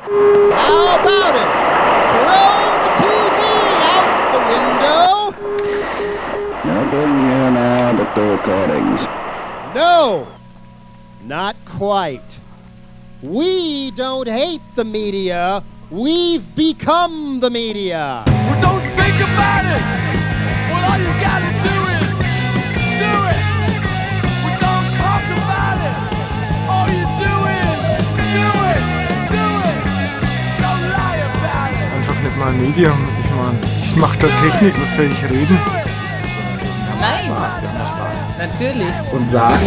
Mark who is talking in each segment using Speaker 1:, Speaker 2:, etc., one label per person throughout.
Speaker 1: How about it? Throw the TV out the window.
Speaker 2: Nothing here now but the recordings.
Speaker 1: No, not quite. We don't hate the media. We've become the media.
Speaker 3: Well, don't think about it. Well, all you gotta do is do it. Well, don't talk about it. All you do is do it. Do it. Don't lie about it.
Speaker 4: Das ist einfach nicht mein Medium. Ich meine, ich mache da Technik, was soll ich reden?
Speaker 5: Nein, wir haben Spaß. Natürlich.
Speaker 6: Und sagen,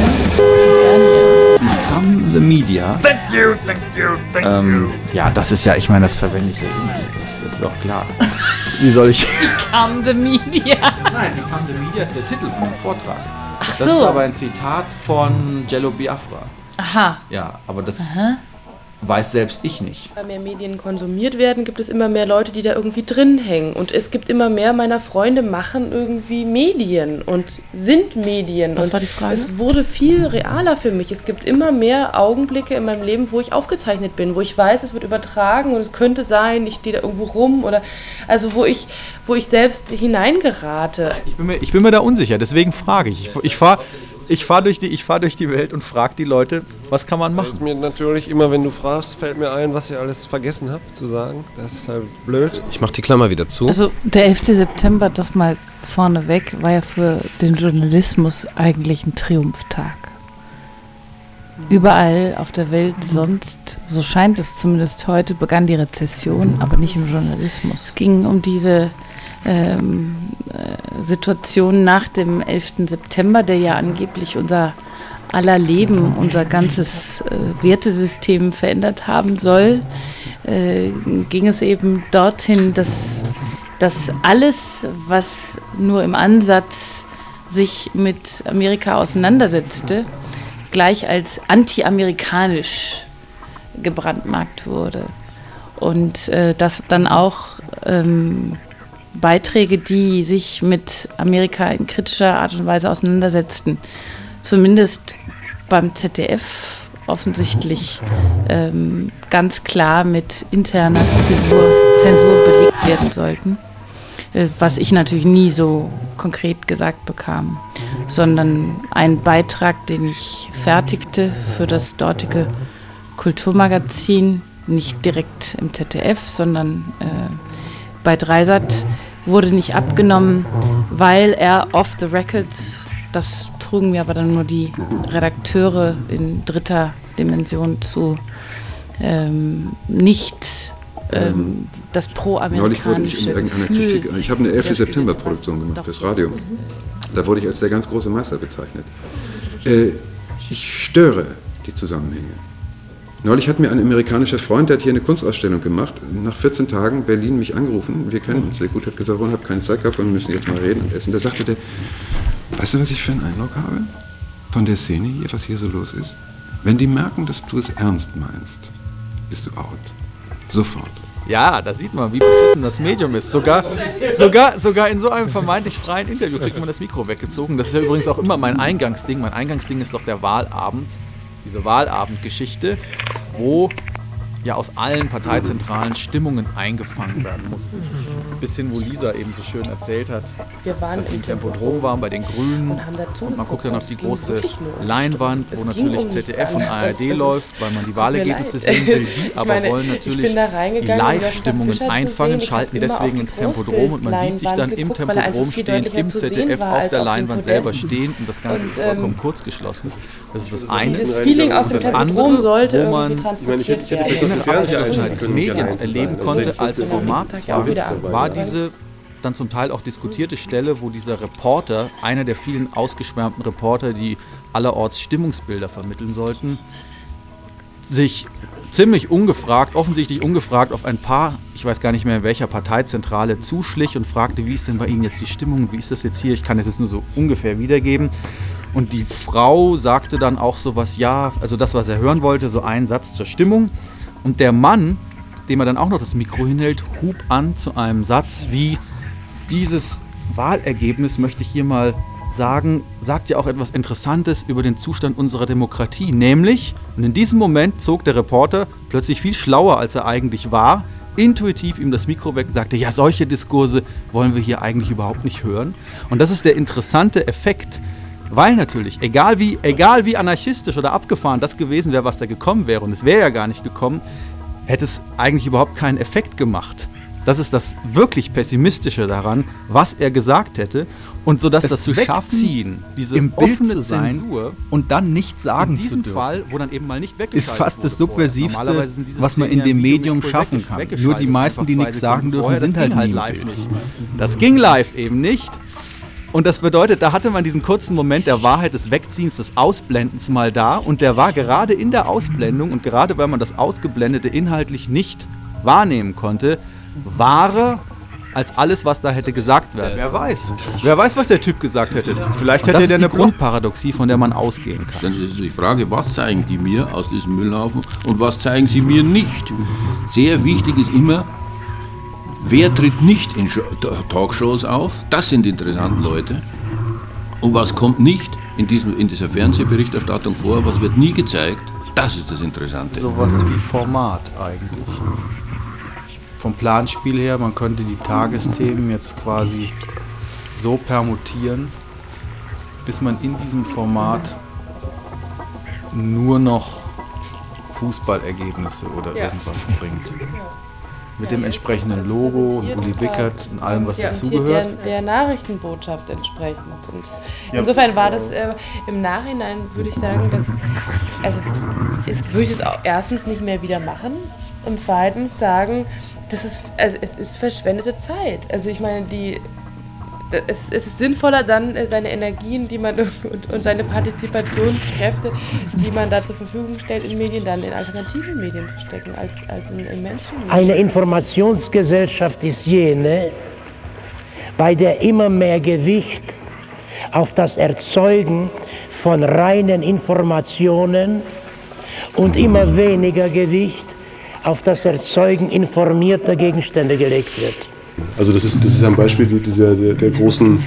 Speaker 6: become the media.
Speaker 7: Thank you.
Speaker 6: Ja, das ist ja, ich meine, das verwende ich ja eh nicht. Das ist doch klar. Wie soll ich...
Speaker 5: Become the media.
Speaker 6: Nein, Become the Media ist der Titel von dem Vortrag.
Speaker 5: Ach so.
Speaker 6: Das ist aber ein Zitat von Jello Biafra.
Speaker 5: Aha.
Speaker 6: Ja, aber das weiß selbst ich nicht.
Speaker 8: Immer mehr Medien konsumiert werden, gibt es immer mehr Leute, die da irgendwie drin hängen. Und es gibt immer mehr meiner Freunde machen irgendwie Medien und sind Medien.
Speaker 5: Was
Speaker 8: und
Speaker 5: war die Frage?
Speaker 8: Es wurde viel realer für mich. Es gibt immer mehr Augenblicke in meinem Leben, wo ich aufgezeichnet bin, wo ich weiß, es wird übertragen und es könnte sein, ich stehe da irgendwo rum oder also wo ich selbst hineingerate.
Speaker 7: Ich bin mir da unsicher, deswegen frage ich. Ich fahr durch die Welt und frage die Leute, was kann man machen?
Speaker 9: Mir natürlich immer, wenn du fragst, fällt mir ein, was ich alles vergessen habe zu sagen. Das ist halt blöd. Ich mach die Klammer wieder zu.
Speaker 5: Also der 11. September, das mal vorneweg, war ja für den Journalismus eigentlich ein Triumphtag. Überall auf der Welt sonst, so scheint es zumindest heute, begann die Rezession, aber nicht im Journalismus. Es ging um diese Situation nach dem 11. September, der ja angeblich unser aller Leben, unser ganzes Wertesystem verändert haben soll, ging es eben dorthin, dass alles, was nur im Ansatz sich mit Amerika auseinandersetzte, gleich als anti-amerikanisch gebrandmarkt wurde. Und dass dann auch Beiträge, die sich mit Amerika in kritischer Art und Weise auseinandersetzten, zumindest beim ZDF offensichtlich ganz klar mit interner Zensur belegt werden sollten, was ich natürlich nie so konkret gesagt bekam, sondern ein Beitrag, den ich fertigte für das dortige Kulturmagazin, nicht direkt im ZDF, sondern bei Dreisat, wurde nicht abgenommen, weil er off the records, das trugen mir aber dann nur die Redakteure in dritter Dimension zu, nicht das pro-amerikanische
Speaker 10: Neulich wurde ich in irgendeiner Kritik, ich habe eine 11. September-Produktion gemacht fürs Radio. Da wurde ich als der ganz große Meister bezeichnet. Ich störe die Zusammenhänge. Neulich hat mir ein amerikanischer Freund, der hat hier eine Kunstausstellung gemacht, nach 14 Tagen Berlin mich angerufen, wir kennen uns sehr gut, hat gesagt, ich habe keine Zeit gehabt, wir müssen jetzt mal reden und essen. Da sagte der, weißt du, was ich für einen Eindruck habe von der Szene hier, was hier so los ist? Wenn die merken, dass du es ernst meinst, bist du out. Sofort.
Speaker 7: Ja, da sieht man, wie beschissen das Medium ist. Sogar in so einem vermeintlich freien Interview kriegt man das Mikro weggezogen. Das ist ja übrigens auch immer mein Eingangsding. Mein Eingangsding ist doch der Wahlabend. Diese Wahlabendgeschichte, wo ja aus allen Parteizentralen Stimmungen eingefangen werden mussten. Bis hin, wo Lisa eben so schön erzählt hat, dass sie im Tempodrom waren bei den Grünen und man guckt dann auf die große Leinwand, wo natürlich ZDF und ARD läuft, weil man die Wahlergebnisse sehen will. Die aber wollen natürlich die Live-Stimmungen einfangen, schalten deswegen ins Tempodrom und man sieht sich dann im Tempodrom stehen, im ZDF auf der Leinwand selber stehen und das Ganze ist vollkommen kurzgeschlossen. Das ist das eine.
Speaker 8: Dieses Feeling aus dem Tempodrom sollte irgendwie transportiert werden.
Speaker 7: Des Mediens erleben konnte als Format war diese dann zum Teil auch diskutierte Stelle, wo dieser Reporter, einer der vielen ausgeschwärmten Reporter, die allerorts Stimmungsbilder vermitteln sollten, sich ziemlich offensichtlich ungefragt auf ein paar, ich weiß gar nicht mehr in welcher Parteizentrale, zuschlich und fragte, wie ist denn bei Ihnen jetzt die Stimmung, wie ist das jetzt hier, ich kann es jetzt nur so ungefähr wiedergeben. Und die Frau sagte dann auch sowas, ja, also das, was er hören wollte, so einen Satz zur Stimmung. Und der Mann, dem er dann auch noch das Mikro hinhält, hub an zu einem Satz wie, dieses Wahlergebnis möchte ich hier mal sagt ja auch etwas Interessantes über den Zustand unserer Demokratie. Nämlich, und in diesem Moment zog der Reporter plötzlich viel schlauer, als er eigentlich war, intuitiv ihm das Mikro weg und sagte, ja, solche Diskurse wollen wir hier eigentlich überhaupt nicht hören. Und das ist der interessante Effekt, weil natürlich, egal wie anarchistisch oder abgefahren das gewesen wäre, was da gekommen wäre, und es wäre ja gar nicht gekommen, hätte es eigentlich überhaupt keinen Effekt gemacht. Das ist das wirklich Pessimistische daran, was er gesagt hätte. Und so dass das
Speaker 11: zu
Speaker 7: Wegziehen, diese
Speaker 11: im Bild
Speaker 7: offene
Speaker 11: zu sein
Speaker 7: Zensur
Speaker 11: und dann nicht sagen
Speaker 7: in diesem
Speaker 11: zu dürfen,
Speaker 7: Fall, wo dann eben mal nicht weggeschaltet
Speaker 11: ist fast das
Speaker 7: wurde vorher.
Speaker 11: Subversivste,
Speaker 7: Normalerweise sind diese
Speaker 11: was man
Speaker 7: Szenen
Speaker 11: in dem
Speaker 7: ja im Video
Speaker 11: Medium
Speaker 7: nicht voll
Speaker 11: schaffen kann.
Speaker 7: weggeschaltet,
Speaker 11: Nur die meisten, die
Speaker 7: einfach
Speaker 11: nichts
Speaker 7: 2
Speaker 11: sagen
Speaker 7: Sekunden
Speaker 11: dürfen,
Speaker 7: vorher.
Speaker 11: sind
Speaker 7: Das
Speaker 11: halt
Speaker 7: ging
Speaker 11: nie im
Speaker 7: live
Speaker 11: Bild.
Speaker 7: nicht. Das ging live eben nicht. Und das bedeutet, da hatte man diesen kurzen Moment der Wahrheit, des Wegziehens, des Ausblendens mal da. Und der war gerade in der Ausblendung und gerade weil man das Ausgeblendete inhaltlich nicht wahrnehmen konnte, wahrer als alles, was da hätte gesagt werden. Wer weiß, was der Typ gesagt hätte. Vielleicht hätte er eine Grundparadoxie, von der man ausgehen kann.
Speaker 2: Dann ist die Frage, was zeigen die mir aus diesem Müllhaufen und was zeigen sie mir nicht? Sehr wichtig ist immer, wer tritt nicht in Talkshows auf? Das sind die interessanten Leute. Und was kommt nicht in dieser Fernsehberichterstattung vor? Was wird nie gezeigt? Das ist das Interessante.
Speaker 7: Sowas wie Format eigentlich. Vom Planspiel her, man könnte die Tagesthemen jetzt quasi so permutieren, bis man in diesem Format nur noch Fußballergebnisse oder irgendwas bringt. Mit dem entsprechenden Logo und Uli Wickert und allem, was dazugehört.
Speaker 8: Und der Nachrichtenbotschaft entsprechend. Und insofern war das im Nachhinein, würde ich sagen, würde ich es auch erstens nicht mehr wieder machen und zweitens sagen, es ist verschwendete Zeit. Also ich meine, es ist sinnvoller, dann seine Energien, die man und seine Partizipationskräfte, die man da zur Verfügung stellt in Medien, dann in alternative Medien zu stecken, als in Menschenmedien.
Speaker 12: Eine Informationsgesellschaft ist jene, bei der immer mehr Gewicht auf das Erzeugen von reinen Informationen und immer weniger Gewicht auf das Erzeugen informierter Gegenstände gelegt wird.
Speaker 9: Also das ist ein Beispiel der großen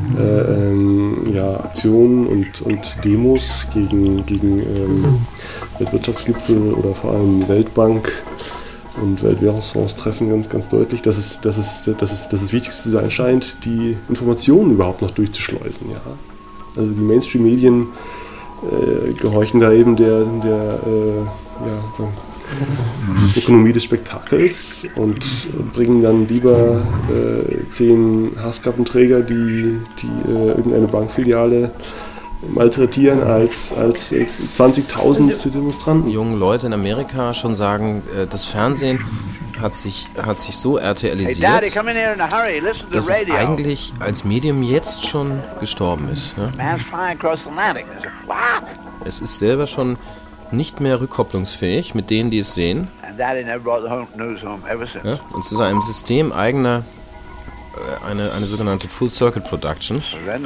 Speaker 9: Aktionen und Demos gegen Weltwirtschaftsgipfel oder vor allem Weltbank und Weltwährungsfonds-Treffen ganz, ganz deutlich, dass es das Wichtigste sein scheint, die Informationen überhaupt noch durchzuschleusen. Ja? Also die Mainstream-Medien gehorchen da eben der Ökonomie des Spektakels und bringen dann lieber 10 Haarskappenträger, die irgendeine Bankfiliale malträtieren, als 20.000 Demonstranten.
Speaker 13: Junge Leute in Amerika schon sagen, das Fernsehen hat sich so RTLisiert, dass es eigentlich als Medium jetzt schon gestorben ist. Ja? Es ist selber schon nicht mehr rückkopplungsfähig mit denen, die es sehen. Ja, und zu einem System eigener, eine sogenannte Full-Circle-Production.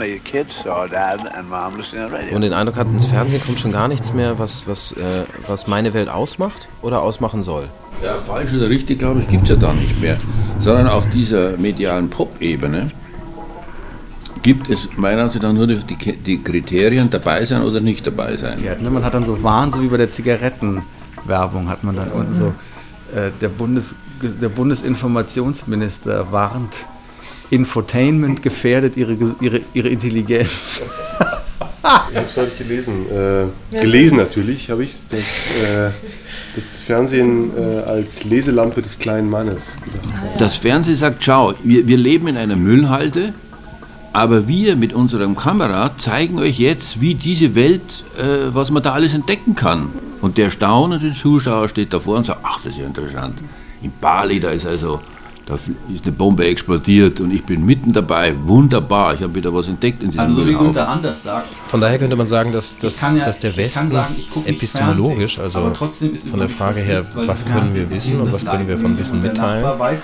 Speaker 13: Und den Eindruck hat, ins Fernsehen kommt schon gar nichts mehr, was meine Welt ausmacht oder ausmachen soll.
Speaker 2: Ja, falsch oder richtig, glaube ich, gibt es ja da nicht mehr. Sondern auf dieser medialen Pop-Ebene gibt es meiner Ansicht nach nur die Kriterien, dabei sein oder nicht dabei sein.
Speaker 7: Ja, man hat dann so Warn, so wie bei der Zigarettenwerbung, hat man dann unten so, der Bundesinformationsminister warnt, Infotainment gefährdet ihre Intelligenz.
Speaker 9: Ich habe es heute gelesen. Gelesen natürlich habe ich es, das Fernsehen als Leselampe des kleinen Mannes gedacht.
Speaker 2: Das Fernsehen sagt, schau, wir leben in einer Müllhalde, aber wir mit unserem Kamera zeigen euch jetzt, wie diese Welt, was man da alles entdecken kann. Und der staunende Zuschauer steht davor und sagt, ach, das ist ja interessant. In Bali, da ist eine Bombe explodiert und ich bin mitten dabei. Wunderbar, ich habe wieder was entdeckt in diesem
Speaker 7: Also wie Günther Anders sagt.
Speaker 13: Von daher könnte man sagen, dass der Westen epistemologisch, also von der Frage her, was können wir wissen und was können wir von Wissen mitteilen,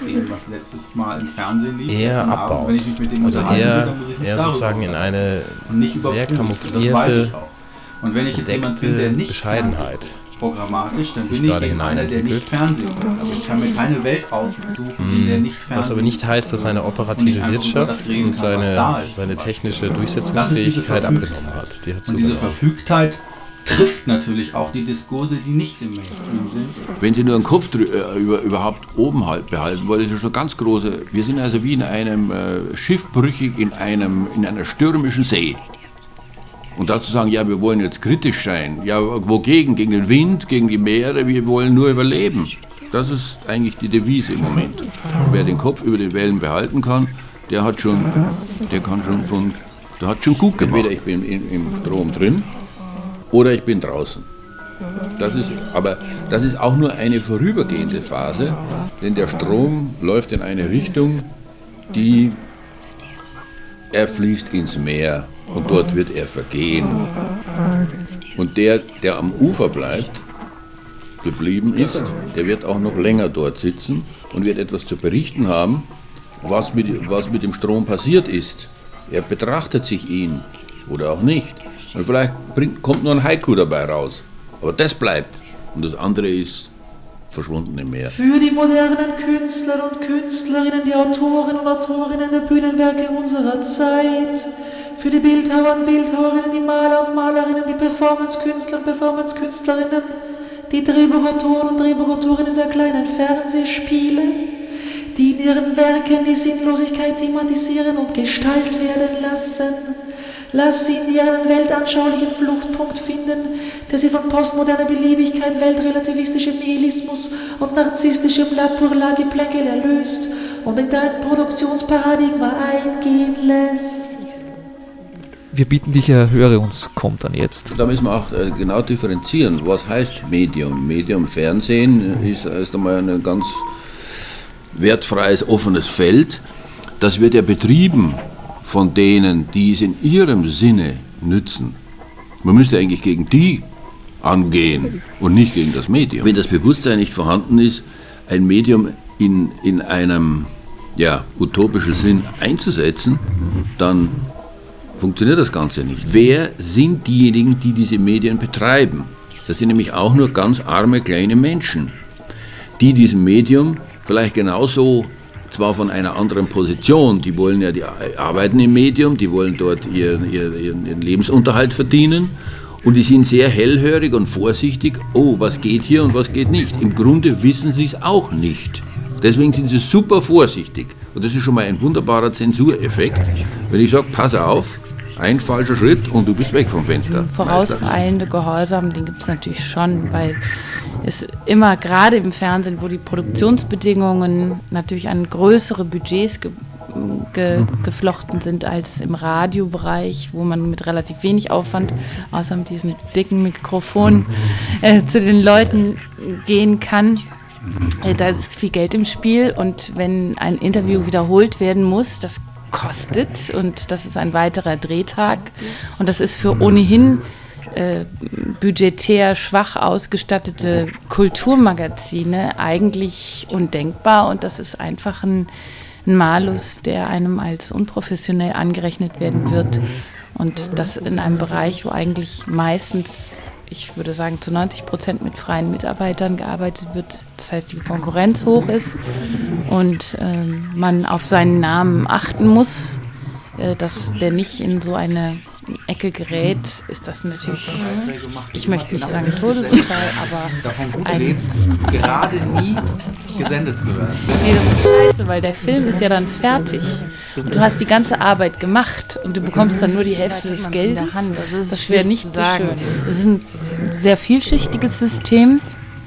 Speaker 13: eher abbaut. Also eher sozusagen in eine sehr kamouflierte, verdeckte Bescheidenheit
Speaker 11: programmatisch, dann bin ich eben einer, der nicht Fernsehen kann. Aber ich kann mir keine Welt aussuchen, in der nicht Fernsehen.
Speaker 13: Was aber nicht heißt, dass seine operative Wirtschaft und seine technische Durchsetzungsfähigkeit abgenommen hat. Die hat
Speaker 11: und diese Verfügtheit trifft natürlich auch die Diskurse, die nicht im Mainstream sind.
Speaker 2: Wenn Sie nur den Kopf überhaupt oben behalten wollen, ist es schon ganz große. Wir sind also wie in einem Schiff brüchig in einer stürmischen See. Und dazu sagen, ja, wir wollen jetzt kritisch sein. Ja, wogegen? Gegen den Wind, gegen die Meere? Wir wollen nur überleben. Das ist eigentlich die Devise im Moment. Wer den Kopf über den Wellen behalten kann, der hat schon gut gemacht. Entweder ich bin im Strom drin oder ich bin draußen. Das ist auch nur eine vorübergehende Phase, denn der Strom läuft in eine Richtung, er fließt ins Meer. Und dort wird er vergehen. Und der am Ufer geblieben ist, der wird auch noch länger dort sitzen und wird etwas zu berichten haben, was mit dem Strom passiert ist. Er betrachtet sich ihn oder auch nicht. Und vielleicht kommt nur ein Haiku dabei raus. Aber das bleibt. Und das andere ist verschwunden im Meer.
Speaker 14: Für die modernen Künstler und Künstlerinnen, die Autoren und Autorinnen der Bühnenwerke unserer Zeit, für die Bildhauer und Bildhauerinnen, die Maler und Malerinnen, die Performancekünstler und Performancekünstlerinnen, die Drehbuchautoren und Drehbuchautorinnen der kleinen Fernsehspiele, die in ihren Werken die Sinnlosigkeit thematisieren und Gestalt werden lassen. Lass sie in ihren weltanschaulichen Fluchtpunkt finden, der sie von postmoderner Beliebigkeit, weltrelativistischem Nihilismus und narzisstischem La pour la Geplänkel erlöst und in dein Produktionsparadigma eingehen lässt.
Speaker 15: Wir bitten dich, höre uns kontern jetzt.
Speaker 2: Da müssen wir auch genau differenzieren. Was heißt Medium? Medium Fernsehen ist erst einmal ein ganz wertfreies, offenes Feld. Das wird ja betrieben von denen, die es in ihrem Sinne nützen. Man müsste eigentlich gegen die angehen und nicht gegen das Medium. Wenn das Bewusstsein nicht vorhanden ist, ein Medium in einem utopischen Sinn einzusetzen, dann funktioniert das Ganze nicht. Wer sind diejenigen, die diese Medien betreiben? Das sind nämlich auch nur ganz arme kleine Menschen, die diesem Medium vielleicht genauso, zwar von einer anderen Position, die arbeiten im Medium, die wollen dort ihren Lebensunterhalt verdienen und die sind sehr hellhörig und vorsichtig, was geht hier und was geht nicht. Im Grunde wissen sie es auch nicht. Deswegen sind sie super vorsichtig und das ist schon mal ein wunderbarer Zensureffekt, wenn ich sage, pass auf, ein falscher Schritt und du bist weg vom Fenster.
Speaker 5: Vorauseilende Gehorsam, den gibt es natürlich schon, weil es immer gerade im Fernsehen, wo die Produktionsbedingungen natürlich an größere Budgets geflochten sind als im Radiobereich, wo man mit relativ wenig Aufwand, außer mit diesem dicken Mikrofon, zu den Leuten gehen kann. Da ist viel Geld im Spiel und wenn ein Interview wiederholt werden muss, das kostet und das ist ein weiterer Drehtag und das ist für ohnehin budgetär schwach ausgestattete Kulturmagazine eigentlich undenkbar und das ist einfach ein Malus, der einem als unprofessionell angerechnet werden wird und das in einem Bereich, wo eigentlich meistens, ich würde sagen zu 90% mit freien Mitarbeitern gearbeitet wird, das heißt die Konkurrenz hoch ist und man auf seinen Namen achten muss, dass der nicht in so eine Ecke gerät, ist das natürlich, ich möchte nicht sagen Todesurteil, aber
Speaker 11: davon gut lebt, gerade nie gesendet zu werden.
Speaker 5: Nee, das ist scheiße, weil der Film ist ja dann fertig und du hast die ganze Arbeit gemacht und du bekommst dann nur die Hälfte des Geldes. Das wäre nicht so schön. Es ist ein sehr vielschichtiges System,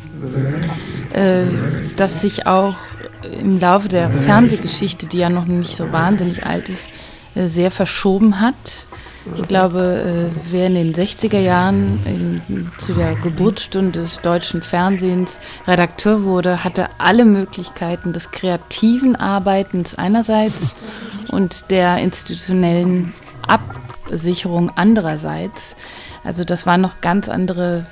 Speaker 5: das sich auch im Laufe der Fernsehgeschichte, die ja noch nicht so wahnsinnig alt ist, sehr verschoben hat. Ich glaube, wer in den 60er Jahren zu der Geburtsstunde des deutschen Fernsehens Redakteur wurde, hatte alle Möglichkeiten des kreativen Arbeitens einerseits und der institutionellen Absicherung andererseits. Also das waren noch ganz andere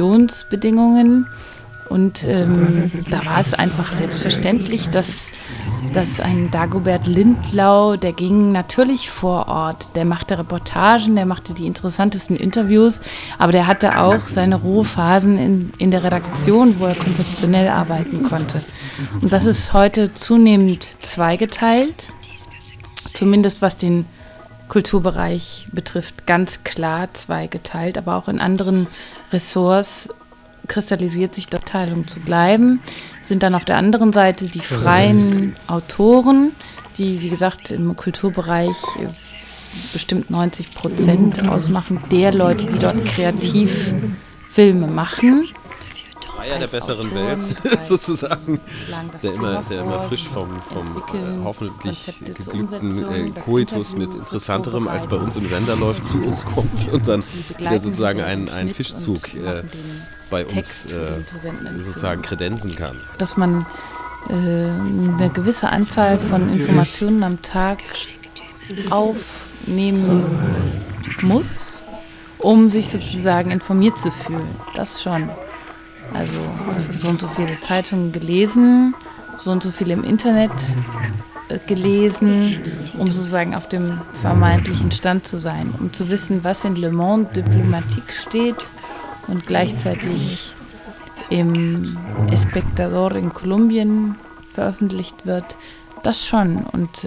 Speaker 5: Produktionsbedingungen. Und da war es einfach selbstverständlich, dass dass ein Dagobert Lindlau, der ging natürlich vor Ort, der machte Reportagen, der machte die interessantesten Interviews, aber der hatte auch seine Ruhephasen in der Redaktion, wo er konzeptionell arbeiten konnte. Und das ist heute zunehmend zweigeteilt, zumindest was den Kulturbereich betrifft, ganz klar zweigeteilt, aber auch in anderen Ressorts kristallisiert sich die Abteilung zu bleiben, sind dann auf der anderen Seite die freien Autoren, die, wie gesagt, im Kulturbereich bestimmt 90% ausmachen, der Leute, die dort kreativ Filme machen.
Speaker 13: Freier der besseren Welt, sozusagen, der immer frisch vom hoffentlich geglückten Koitus mit Interessanterem, als bei uns im Sender läuft, zu uns kommt und dann der sozusagen einen Fischzug bei uns sozusagen kredenzen kann.
Speaker 5: Dass man eine gewisse Anzahl von Informationen am Tag aufnehmen muss, um sich sozusagen informiert zu fühlen. Das schon. Also so und so viele Zeitungen gelesen, so und so viele im Internet gelesen, um sozusagen auf dem vermeintlichen Stand zu sein, um zu wissen, was in Le Monde Diplomatique steht und gleichzeitig im Espectador in Kolumbien veröffentlicht wird. Das schon. Und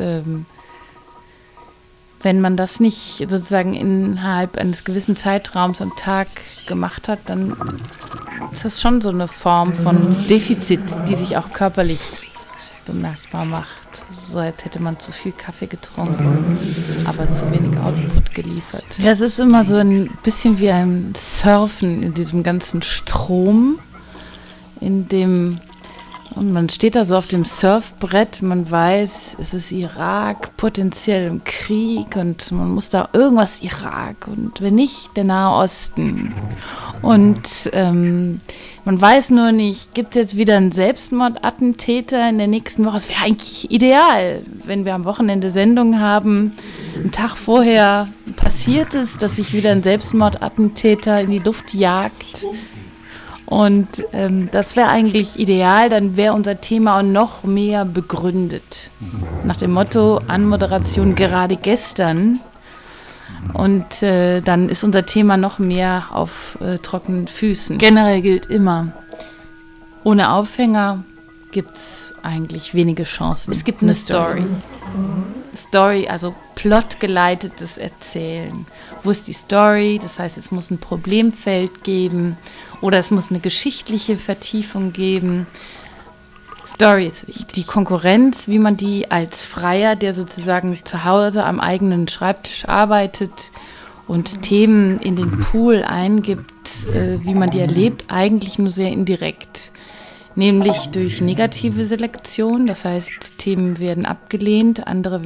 Speaker 5: wenn man das nicht sozusagen innerhalb eines gewissen Zeitraums am Tag gemacht hat, dann ist das schon so eine Form von Defizit, die sich auch körperlich bemerkbar macht. So als hätte man zu viel Kaffee getrunken, aber zu wenig Output geliefert. Ja, es ist immer so ein bisschen wie ein Surfen in diesem ganzen Strom, in dem und man steht da so auf dem Surfbrett, man weiß, es ist Irak, potenziell im Krieg und man muss da irgendwas Irak und wenn nicht, der Nahe Osten. Und man weiß nur nicht, gibt es jetzt wieder einen Selbstmordattentäter in der nächsten Woche? Es wäre eigentlich ideal, wenn wir am Wochenende Sendung haben, einen Tag vorher passiert es, dass sich wieder ein Selbstmordattentäter in die Luft jagt. Und das wäre eigentlich ideal, dann wäre unser Thema auch noch mehr begründet. Nach dem Motto, Anmoderation gerade gestern. Und dann ist unser Thema noch mehr auf trockenen Füßen. Generell gilt immer, ohne Aufhänger gibt es eigentlich wenige Chancen. Es gibt eine Story. Story, also plotgeleitetes Erzählen. Wo ist die Story? Das heißt, es muss ein Problemfeld geben oder es muss eine geschichtliche Vertiefung geben. Story ist wichtig. Die Konkurrenz, wie man die als Freier, der sozusagen zu Hause am eigenen Schreibtisch arbeitet und Themen in den Pool eingibt, wie man die erlebt, eigentlich nur sehr indirekt. Nämlich durch negative Selektion, das heißt, Themen werden abgelehnt, andere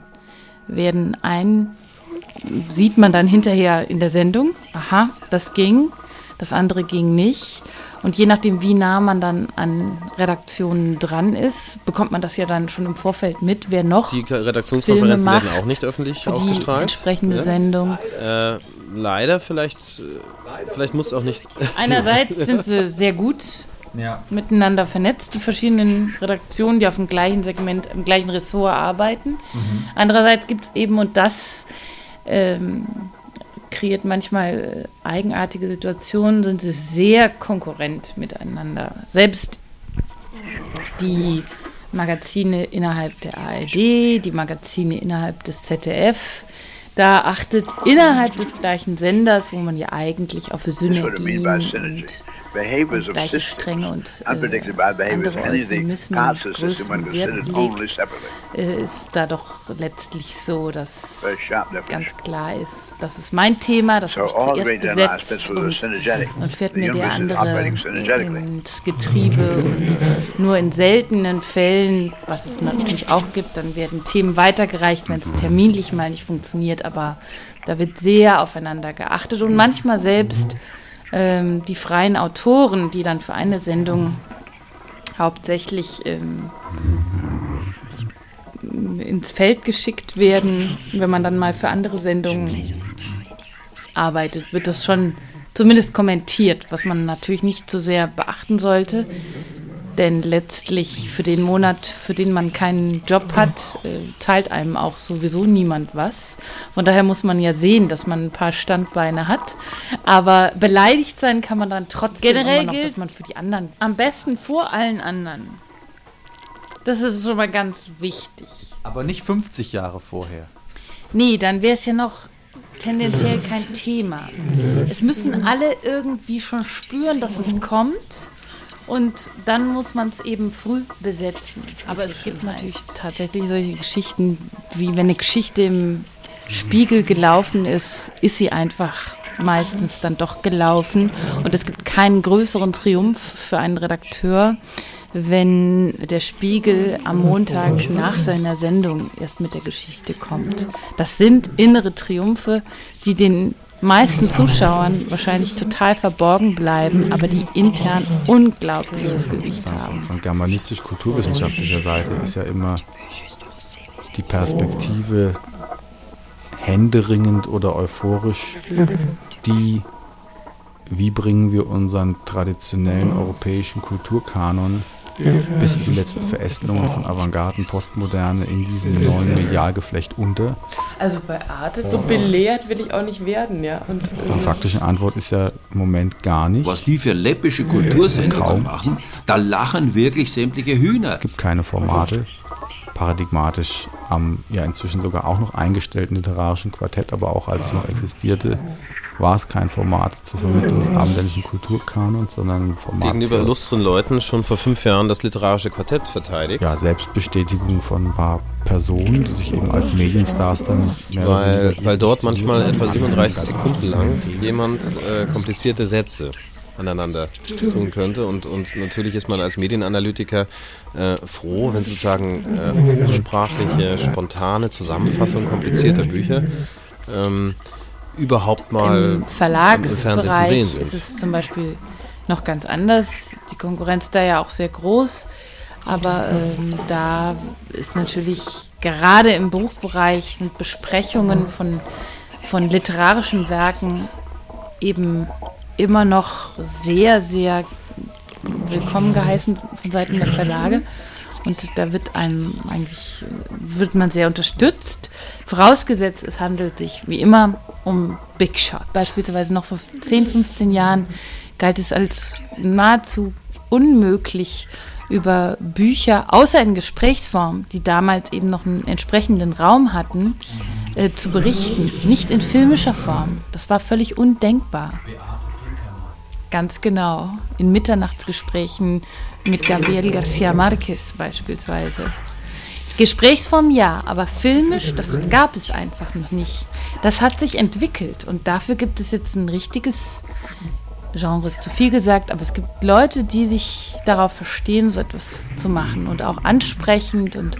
Speaker 5: sieht man dann hinterher in der Sendung, aha, das ging, das andere ging nicht. Und je nachdem, wie nah man dann an Redaktionen dran ist, bekommt man das ja dann schon im Vorfeld mit, wer noch
Speaker 13: Die Redaktionskonferenzen werden auch nicht öffentlich ausgestrahlt.
Speaker 5: Die entsprechende Sendung.
Speaker 13: Leider, vielleicht muss es auch nicht.
Speaker 5: Einerseits sind sie sehr gut miteinander vernetzt, die verschiedenen Redaktionen, die auf dem gleichen Segment, im gleichen Ressort arbeiten. Andererseits gibt es eben, und das kreiert manchmal eigenartige Situationen, sind sie sehr konkurrent miteinander. Selbst die Magazine innerhalb der ARD, die Magazine innerhalb des ZDF, da achtet innerhalb des gleichen Senders, wo man ja eigentlich auf Synergien und gleiche Strenge und andere Euphemismen größten Wert legt, ist da doch letztlich so, dass ganz klar ist, das ist mein Thema, das habe ich zuerst besetzt und fährt mir der andere ins Getriebe und nur in seltenen Fällen, was es natürlich auch gibt, dann werden Themen weitergereicht, wenn es terminlich mal nicht funktioniert, aber da wird sehr aufeinander geachtet und manchmal selbst die freien Autoren, die dann für eine Sendung hauptsächlich ins Feld geschickt werden, wenn man dann mal für andere Sendungen arbeitet, wird das schon zumindest kommentiert, was man natürlich nicht so sehr beachten sollte. Denn letztlich für den Monat, für den man keinen Job hat, zahlt einem auch sowieso niemand was. Von daher muss man ja sehen, dass man ein paar Standbeine hat. Aber beleidigt sein kann man dann trotzdem
Speaker 16: Generell
Speaker 5: immer noch,
Speaker 16: gilt,
Speaker 5: dass man für die anderen
Speaker 16: am besten vor allen anderen. Das ist schon mal ganz wichtig.
Speaker 7: Aber nicht 50 Jahre vorher.
Speaker 5: Nee, dann wäre es ja noch tendenziell kein Thema. Es müssen alle irgendwie schon spüren, dass es kommt. Und dann muss man es eben früh besetzen. Aber es gibt natürlich tatsächlich solche Geschichten, wie wenn eine Geschichte im Spiegel gelaufen ist, ist sie einfach meistens dann doch gelaufen. Und es gibt keinen größeren Triumph für einen Redakteur, wenn der Spiegel am Montag nach seiner Sendung erst mit der Geschichte kommt. Das sind innere Triumphe, die den meisten Zuschauern wahrscheinlich total verborgen bleiben, aber die intern unglaubliches Gewicht haben.
Speaker 7: Von germanistisch-kulturwissenschaftlicher Seite ist ja immer die Perspektive händeringend oder euphorisch die, wie bringen wir unseren traditionellen europäischen Kulturkanon bis in die letzten Verästelungen von Avantgarden, Postmoderne in diesem neuen Medialgeflecht unter?
Speaker 8: Also bei Arte, so belehrt will ich auch nicht werden, ja. Und
Speaker 7: die faktische Antwort ist ja im Moment gar nicht.
Speaker 2: Was die für läppische Kultursendungen machen, da lachen wirklich sämtliche Hühner.
Speaker 7: Es gibt keine Formate. Paradigmatisch am ja inzwischen sogar auch noch eingestellten literarischen Quartett, aber auch als es noch existierte, war es kein Format zur Vermittlung des abendländischen Kulturkanons, sondern ein Format
Speaker 13: gegenüber illustren Leuten schon vor 5 Jahren das literarische Quartett verteidigt.
Speaker 7: Ja, Selbstbestätigung von ein paar Personen, die sich eben als Medienstars dann
Speaker 13: weil dort manchmal etwa 37 Sekunden lang jemand komplizierte Sätze aneinander tun könnte und natürlich ist man als Medienanalytiker froh, wenn sozusagen hochsprachliche, spontane Zusammenfassungen komplizierter Bücher überhaupt mal
Speaker 5: im Verlagsbereich zu sehen sind. Ist es zum Beispiel noch ganz anders. Die Konkurrenz da ja auch sehr groß, aber da ist natürlich gerade im Buchbereich sind Besprechungen von literarischen Werken eben immer noch sehr, sehr willkommen geheißen von Seiten der Verlage. Und da wird man sehr unterstützt. Vorausgesetzt, es handelt sich wie immer um Big Shots. Beispielsweise noch vor 10, 15 Jahren galt es als nahezu unmöglich, über Bücher, außer in Gesprächsform, die damals eben noch einen entsprechenden Raum hatten, zu berichten. Nicht in filmischer Form. Das war völlig undenkbar. Ganz genau. In Mitternachtsgesprächen mit Gabriel García Márquez beispielsweise. Gesprächsform ja, aber filmisch, das gab es einfach noch nicht. Das hat sich entwickelt und dafür gibt es jetzt ein richtiges Genre, ist zu viel gesagt, aber es gibt Leute, die sich darauf verstehen, so etwas zu machen und auch ansprechend und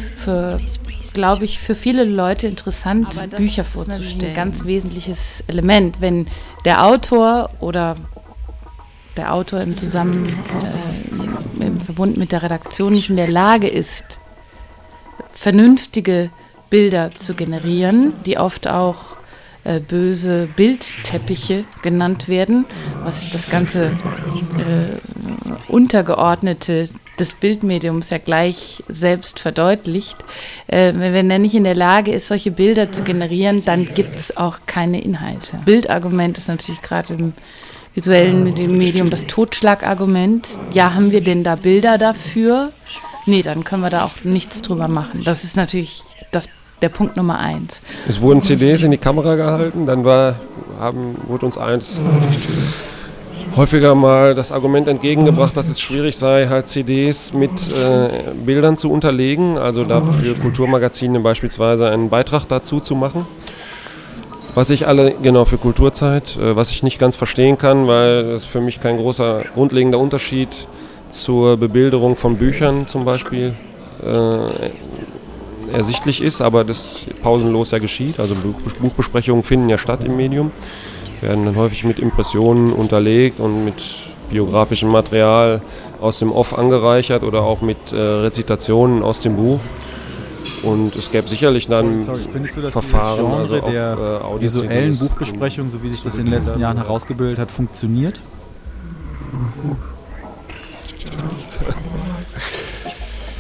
Speaker 5: glaube ich, für viele Leute interessant, Bücher vorzustellen. Das ist ein ganz wesentliches Element, wenn der Autor oder der Autor im Verbund mit der Redaktion nicht in der Lage ist, vernünftige Bilder zu generieren, die oft auch böse Bildteppiche genannt werden, was das ganze Untergeordnete des Bildmediums ja gleich selbst verdeutlicht. Wenn er nicht in der Lage ist, solche Bilder zu generieren, dann gibt es auch keine Inhalte. Bildargument ist natürlich gerade im visuellen Medium das Totschlagargument. Ja, haben wir denn da Bilder dafür? Nee, dann können wir da auch nichts drüber machen. Das ist natürlich der Punkt Nummer 1.
Speaker 17: Es wurden CDs in die Kamera gehalten, dann wurde uns häufiger mal das Argument entgegengebracht, dass es schwierig sei, halt CDs mit Bildern zu unterlegen, also dafür Kulturmagazine beispielsweise einen Beitrag dazu zu machen. Was ich für Kulturzeit, was ich nicht ganz verstehen kann, weil das für mich kein großer grundlegender Unterschied zur Bebilderung von Büchern zum Beispiel ersichtlich ist, aber das pausenlos ja geschieht. Also Buchbesprechungen finden ja statt im Medium, werden dann häufig mit Impressionen unterlegt und mit biografischem Material aus dem Off angereichert oder auch mit Rezitationen aus dem Buch. Und es gäbe sicherlich dann
Speaker 7: Findest du, dass
Speaker 17: Verfahren,
Speaker 7: dieses Genre
Speaker 17: also
Speaker 7: der visuellen Buchbesprechung, so wie sich das in den letzten Jahren herausgebildet hat, funktioniert?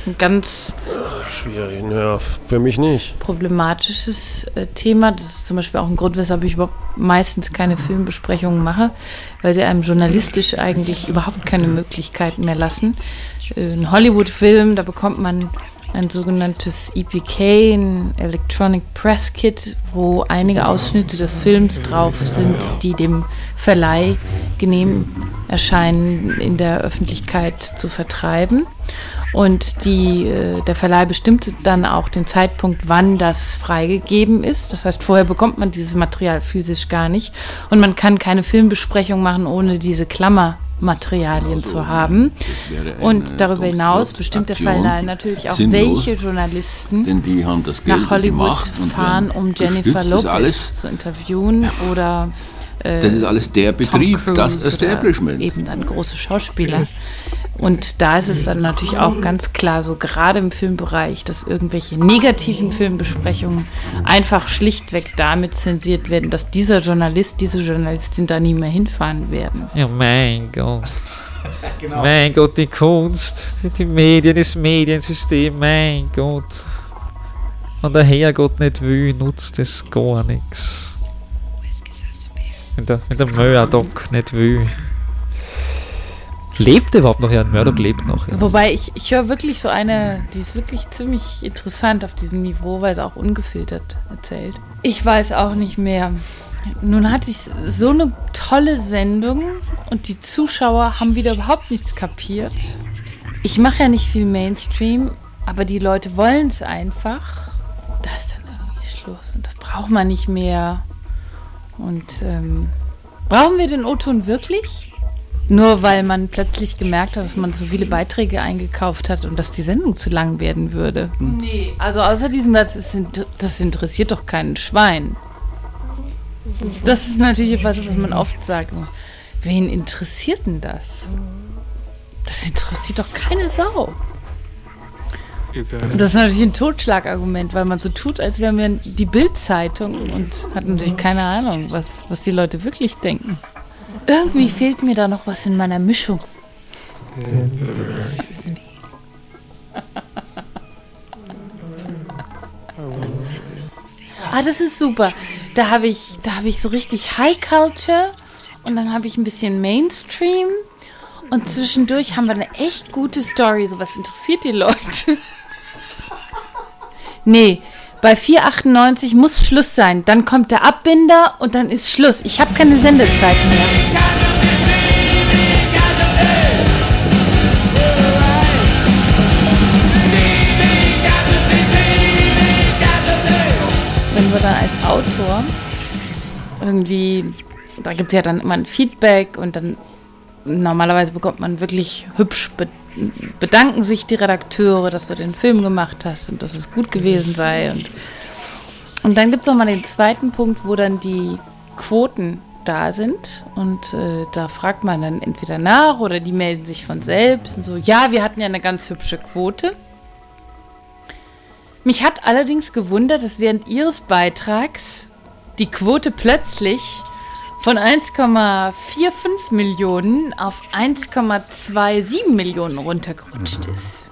Speaker 5: ein ganz
Speaker 17: schwierig, ja, für mich nicht.
Speaker 5: Problematisches Thema. Das ist zum Beispiel auch ein Grund, weshalb ich überhaupt meistens keine Filmbesprechungen mache, weil sie einem journalistisch eigentlich überhaupt keine Möglichkeiten mehr lassen. Ein Hollywood-Film, da bekommt man ein sogenanntes EPK, ein Electronic Press Kit, wo einige Ausschnitte des Films drauf sind, die dem Verleih genehm erscheinen, in der Öffentlichkeit zu vertreiben. Und der Verleih bestimmt dann auch den Zeitpunkt, wann das freigegeben ist. Das heißt, vorher bekommt man dieses Material physisch gar nicht. Und man kann keine Filmbesprechung machen, ohne diese Klammermaterialien zu haben. Und darüber hinaus bestimmt der Verleih natürlich auch, welche Journalisten
Speaker 2: denn die haben das Geld
Speaker 5: nach Hollywood fahren, um Jennifer Lopez zu interviewen oder
Speaker 2: das ist alles der Betrieb, das Establishment.
Speaker 5: Eben dann große Schauspieler. Und da ist es dann natürlich auch ganz klar so, gerade im Filmbereich, dass irgendwelche negativen Filmbesprechungen einfach schlichtweg damit zensiert werden, dass dieser Journalist, diese Journalistin da nie mehr hinfahren werden.
Speaker 15: Ja, mein Gott. Genau. Mein Gott, die Kunst, die Medien, das Mediensystem, mein Gott. Wenn der Herrgott nicht will, nutzt das gar nichts. Wenn der Murdoch nicht will. Lebt überhaupt noch? Ja, Murdoch lebt noch. Ja.
Speaker 5: Wobei ich höre wirklich so eine, die ist wirklich ziemlich interessant auf diesem Niveau, weil sie auch ungefiltert erzählt. Ich weiß auch nicht mehr. Nun hatte ich so eine tolle Sendung und die Zuschauer haben wieder überhaupt nichts kapiert. Ich mache ja nicht viel Mainstream, aber die Leute wollen es einfach. Da ist dann irgendwie Schluss und das braucht man nicht mehr. Und brauchen wir den O-Ton wirklich? Nur weil man plötzlich gemerkt hat, dass man so viele Beiträge eingekauft hat und dass die Sendung zu lang werden würde. Nee, also außer diesem, das interessiert doch keinen Schwein. Das ist natürlich etwas, was man oft sagt. Wen interessiert denn das? Das interessiert doch keine Sau. Und das ist natürlich ein Totschlagargument, weil man so tut, als wären wir die Bild-Zeitung und hat natürlich keine Ahnung, was die Leute wirklich denken. Irgendwie fehlt mir da noch was in meiner Mischung. Das ist super. Da habe ich so richtig High Culture und dann habe ich ein bisschen Mainstream und zwischendurch haben wir eine echt gute Story. So, was interessiert die Leute? Nee. Bei 4,98 muss Schluss sein. Dann kommt der Abbinder und dann ist Schluss. Ich habe keine Sendezeit mehr. Wenn wir dann als Autor irgendwie, da gibt es ja dann immer ein Feedback und dann normalerweise bekommt man wirklich hübsch bedanken sich die Redakteure, dass du den Film gemacht hast und dass es gut gewesen sei. Und dann gibt es nochmal den zweiten Punkt, wo dann die Quoten da sind und da fragt man dann entweder nach oder die melden sich von selbst und so, ja, wir hatten ja eine ganz hübsche Quote. Mich hat allerdings gewundert, dass während ihres Beitrags die Quote plötzlich von 1,45 Millionen auf 1,27 Millionen runtergerutscht ist.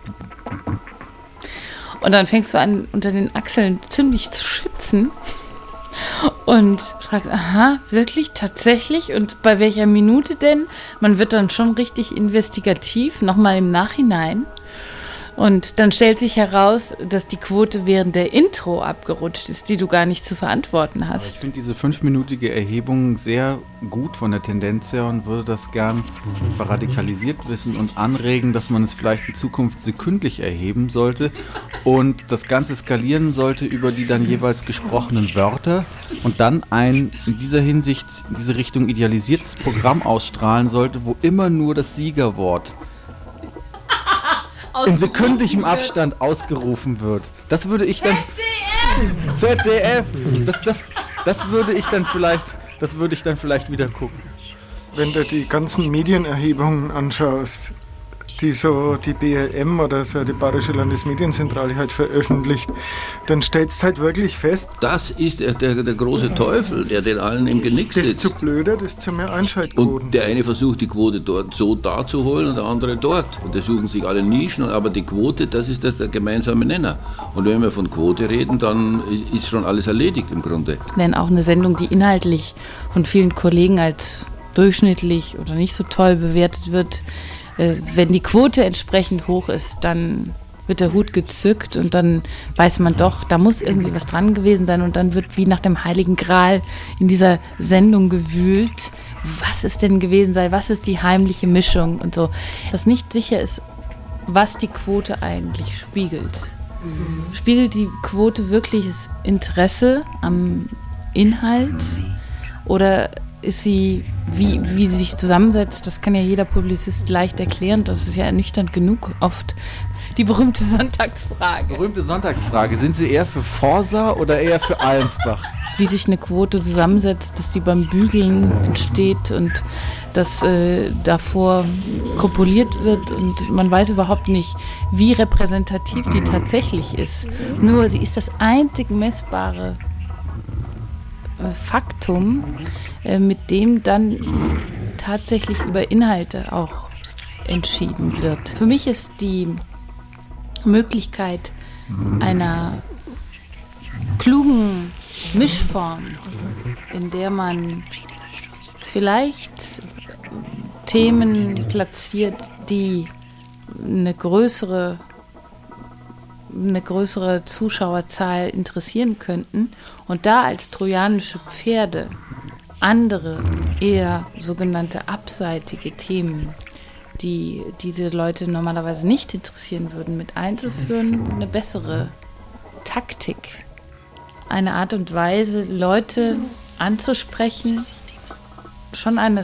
Speaker 5: Und dann fängst du an, unter den Achseln ziemlich zu schwitzen und fragst, aha, wirklich, tatsächlich? Und bei welcher Minute denn? Man wird dann schon richtig investigativ, nochmal im Nachhinein. Und dann stellt sich heraus, dass die Quote während der Intro abgerutscht ist, die du gar nicht zu verantworten hast.
Speaker 11: Aber ich finde diese 5-minütige Erhebung sehr gut von der Tendenz her und würde das gern verradikalisiert wissen und anregen, dass man es vielleicht in Zukunft sekündlich erheben sollte und das Ganze skalieren sollte über die dann jeweils gesprochenen Wörter und dann ein in dieser Hinsicht, in diese Richtung idealisiertes Programm ausstrahlen sollte, wo immer nur das Siegerwort in sekündlichem Abstand ausgerufen wird. Das würde ich dann... ZDF! Das würde ich dann vielleicht wieder gucken.
Speaker 4: Wenn du die ganzen Medienerhebungen anschaust, die so die BLM oder so die Bayerische Landesmedienzentrale halt veröffentlicht, dann stellst du halt wirklich fest,
Speaker 2: das ist der große Teufel, der den allen im Genick sitzt.
Speaker 4: Desto blöder, desto mehr Einschaltquoten.
Speaker 2: Und der eine versucht, die Quote dort so da zu holen und der andere dort. Und da suchen sich alle Nischen, aber die Quote, das ist der gemeinsame Nenner. Und wenn wir von Quote reden, dann ist schon alles erledigt im Grunde.
Speaker 5: Wenn auch eine Sendung, die inhaltlich von vielen Kollegen als durchschnittlich oder nicht so toll bewertet wird, wenn die Quote entsprechend hoch ist, dann wird der Hut gezückt und dann weiß man doch, da muss irgendwie was dran gewesen sein und dann wird wie nach dem Heiligen Gral in dieser Sendung gewühlt, was es denn gewesen sei, was ist die heimliche Mischung und so. Was nicht sicher ist, was die Quote eigentlich spiegelt. Spiegelt die Quote wirkliches Interesse am Inhalt oder ist sie, wie sie sich zusammensetzt, das kann ja jeder Publizist leicht erklären, das ist ja ernüchternd genug oft. Die berühmte Sonntagsfrage.
Speaker 7: Berühmte Sonntagsfrage. Sind Sie eher für Forsa oder eher für Allensbach?
Speaker 5: Wie sich eine Quote zusammensetzt, dass die beim Bügeln entsteht und dass davor kopuliert wird und man weiß überhaupt nicht, wie repräsentativ die tatsächlich ist. Nur sie ist das einzig messbare Faktum, mit dem dann tatsächlich über Inhalte auch entschieden wird. Für mich ist die Möglichkeit einer klugen Mischform, in der man vielleicht Themen platziert, die eine größere Zuschauerzahl interessieren könnten und da als trojanische Pferde andere, eher sogenannte abseitige Themen, die diese Leute normalerweise nicht interessieren würden, mit einzuführen, eine bessere Taktik. Eine Art und Weise, Leute anzusprechen, schon ein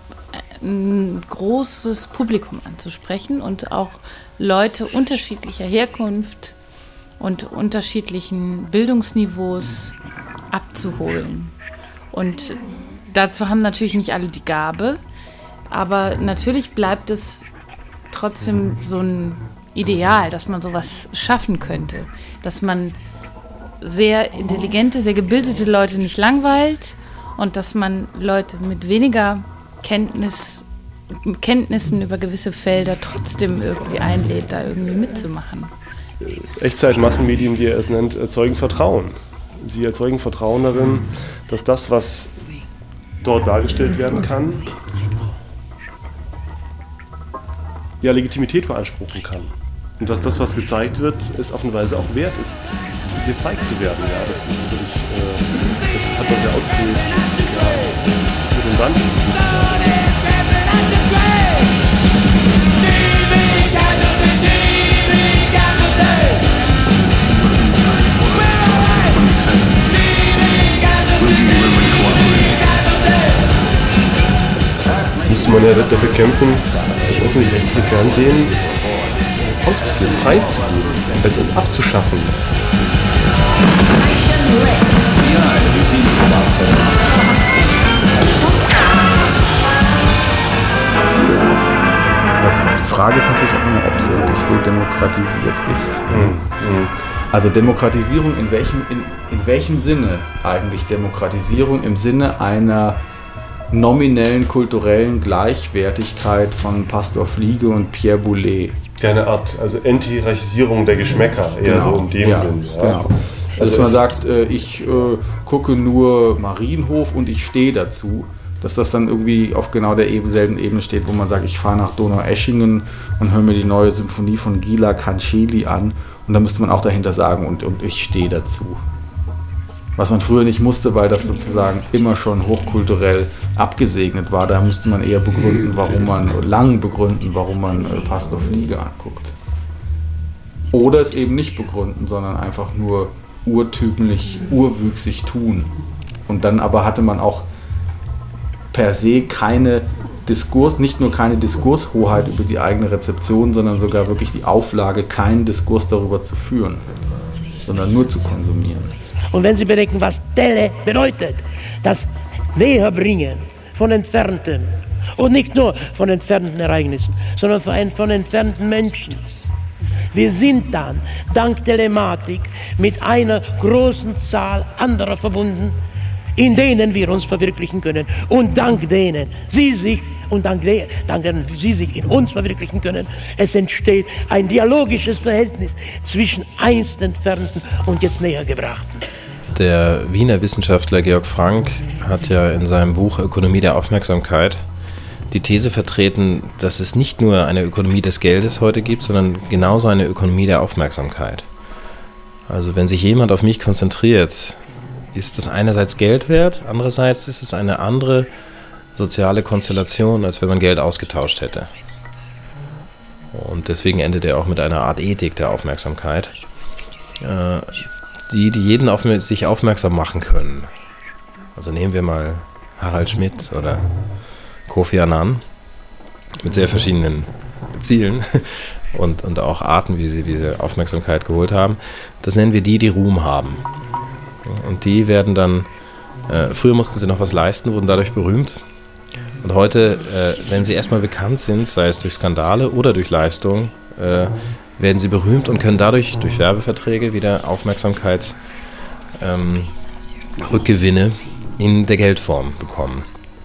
Speaker 5: großes Publikum anzusprechen und auch Leute unterschiedlicher Herkunft und unterschiedlichen Bildungsniveaus abzuholen. Und dazu haben natürlich nicht alle die Gabe, aber natürlich bleibt es trotzdem so ein Ideal, dass man sowas schaffen könnte, dass man sehr intelligente, sehr gebildete Leute nicht langweilt und dass man Leute mit weniger Kenntnissen über gewisse Felder trotzdem irgendwie einlädt, da irgendwie mitzumachen.
Speaker 9: Echtzeit-Massenmedien, wie er es nennt, erzeugen Vertrauen. Sie erzeugen Vertrauen darin, dass das, was dort dargestellt werden kann, ja Legitimität beanspruchen kann. Und dass das, was gezeigt wird, es auf eine Weise auch wert ist, gezeigt zu werden. Ja, das ist natürlich, das hat was sehr autopolitisches, ja, redundantes. Müsste man ja dafür kämpfen, das öffentlich-rechtliche Fernsehen aufzugeben, preiszugeben, es abzuschaffen.
Speaker 7: Die Frage ist natürlich auch immer, ob es wirklich so demokratisiert ist. Also Demokratisierung in welchem Sinne eigentlich Demokratisierung? Im Sinne einer nominellen kulturellen Gleichwertigkeit von Pastor Fliege und Pierre Boulez.
Speaker 9: Eine Art, also Enthierarchisierung der Geschmäcker, eher so in dem Sinn. Ja.
Speaker 7: Genau. Also dass man sagt, ich gucke nur Marienhof und ich stehe dazu, dass das dann irgendwie auf genau derselben Ebene steht, wo man sagt, ich fahre nach Donaueschingen und höre mir die neue Symphonie von Gila Cancelli an und da müsste man auch dahinter sagen und ich stehe dazu. Was man früher nicht musste, weil das sozusagen immer schon hochkulturell abgesegnet war. Da musste man eher begründen, warum man Pastor Fliege anguckt. Oder es eben nicht begründen, sondern einfach nur urtümlich, urwüchsig tun. Und dann aber hatte man auch per se nicht nur keine Diskurshoheit über die eigene Rezeption, sondern sogar wirklich die Auflage, keinen Diskurs darüber zu führen, sondern nur zu konsumieren.
Speaker 12: Und wenn Sie bedenken, was Tele bedeutet, das Näherbringen von Entfernten, Und nicht nur von entfernten Ereignissen, sondern von entfernten Menschen. Wir sind dann, dank Telematik, mit einer großen Zahl anderer verbunden, in denen wir uns verwirklichen können. Und dank denen Sie sich in uns verwirklichen können, es entsteht ein dialogisches Verhältnis zwischen einst Entfernten und jetzt näher Gebrachten.
Speaker 13: Der Wiener Wissenschaftler Georg Frank hat ja in seinem Buch Ökonomie der Aufmerksamkeit die These vertreten, dass es nicht nur eine Ökonomie des Geldes heute gibt, sondern genauso eine Ökonomie der Aufmerksamkeit. Also wenn sich jemand auf mich konzentriert, ist das einerseits Geld wert, andererseits ist es eine andere soziale Konstellation, als wenn man Geld ausgetauscht hätte. Und deswegen endet er auch mit einer Art Ethik der Aufmerksamkeit, die jeden sich aufmerksam machen können. Also nehmen wir mal Harald Schmidt oder Kofi Annan mit sehr verschiedenen Zielen und auch Arten, wie sie diese Aufmerksamkeit geholt haben. Das nennen wir die Ruhm haben. Und die werden dann, früher mussten sie noch was leisten, wurden dadurch berühmt. Und heute, wenn sie erstmal bekannt sind, sei es durch Skandale oder durch Leistung, werden sie berühmt und können dadurch durch Werbeverträge wieder Aufmerksamkeitsrückgewinne in der Geldform bekommen.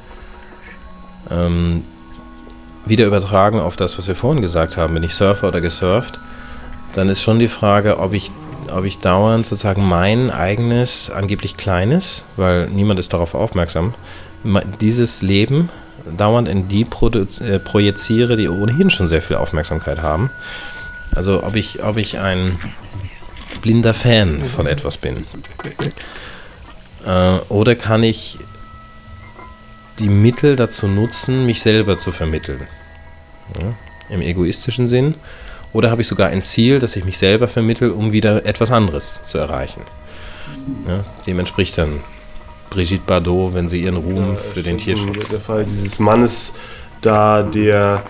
Speaker 13: Wieder übertragen auf das, was wir vorhin gesagt haben, bin ich Surfer oder gesurft, dann ist schon die Frage, ob ich dauernd sozusagen mein eigenes, angeblich kleines, weil niemand ist darauf aufmerksam, dieses Leben dauernd in die projiziere, die ohnehin schon sehr viel Aufmerksamkeit haben. Also ob ich ein blinder Fan von etwas bin. Oder kann ich die Mittel dazu nutzen, mich selber zu vermitteln. Ja, im egoistischen Sinn. Oder habe ich sogar ein Ziel, dass ich mich selber vermittle, um wieder etwas anderes zu erreichen. Ja, dem entspricht dann Brigitte Bardot, wenn sie ihren Ruhm für den Tierschutz.
Speaker 9: Der Fall dieses Mannes da, der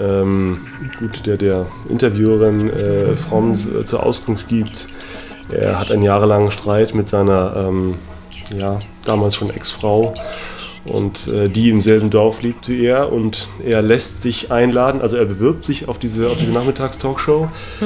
Speaker 9: Interviewerin Fromm zur Auskunft gibt. Er hat einen jahrelangen Streit mit seiner damals schon Ex-Frau und die im selben Dorf lebt wie er, und er lässt sich einladen, also er bewirbt sich auf diese Nachmittagstalkshow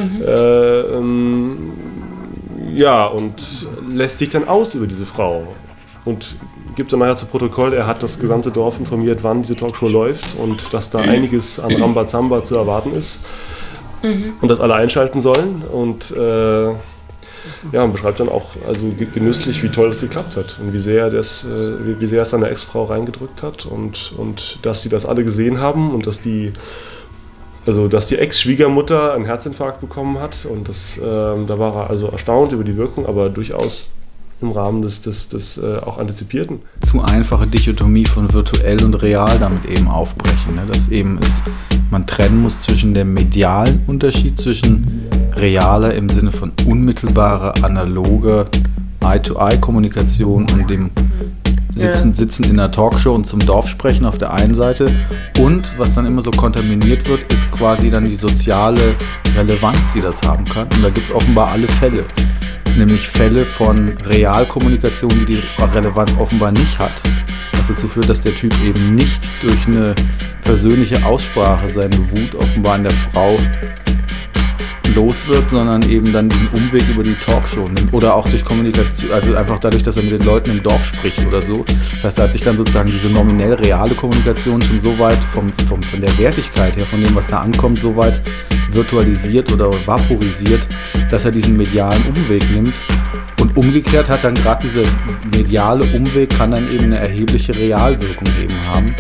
Speaker 9: und lässt sich dann aus über diese Frau und gibt dann nachher zu Protokoll, er hat das gesamte Dorf informiert, wann diese Talkshow läuft und dass da einiges an Rambazamba zu erwarten ist und dass alle einschalten sollen, und man beschreibt dann auch also genüsslich, wie toll das geklappt hat und wie sehr es seine Ex-Frau reingedrückt hat und dass die das alle gesehen haben und dass die Ex-Schwiegermutter einen Herzinfarkt bekommen hat, und da war er also erstaunt über die Wirkung, aber durchaus im Rahmen des auch Antizipierten.
Speaker 11: Zu einfache Dichotomie von virtuell und real damit eben aufbrechen, ne? Dass eben man trennen muss zwischen dem medialen Unterschied zwischen realer im Sinne von unmittelbarer, analoger Eye-to-Eye-Kommunikation und dem Sitzen in einer Talkshow und zum Dorf sprechen auf der einen Seite, und was dann immer so kontaminiert wird, ist quasi dann die soziale Relevanz, die das haben kann. Und da gibt es offenbar alle Fälle. Nämlich Fälle von Realkommunikation, die Relevanz offenbar nicht hat. Was dazu führt, dass der Typ eben nicht durch eine persönliche Aussprache seine Wut offenbar an der Frau los wird, sondern eben dann diesen Umweg über die Talkshow nimmt oder auch durch Kommunikation, also einfach dadurch, dass er mit den Leuten im Dorf spricht oder so. Das heißt, da hat sich dann sozusagen diese nominell reale Kommunikation schon so weit von der Wertigkeit her, von dem, was da ankommt, so weit virtualisiert oder vaporisiert, dass er diesen medialen Umweg nimmt. Und umgekehrt hat dann gerade dieser mediale Umweg, kann dann eben eine erhebliche Realwirkung eben haben.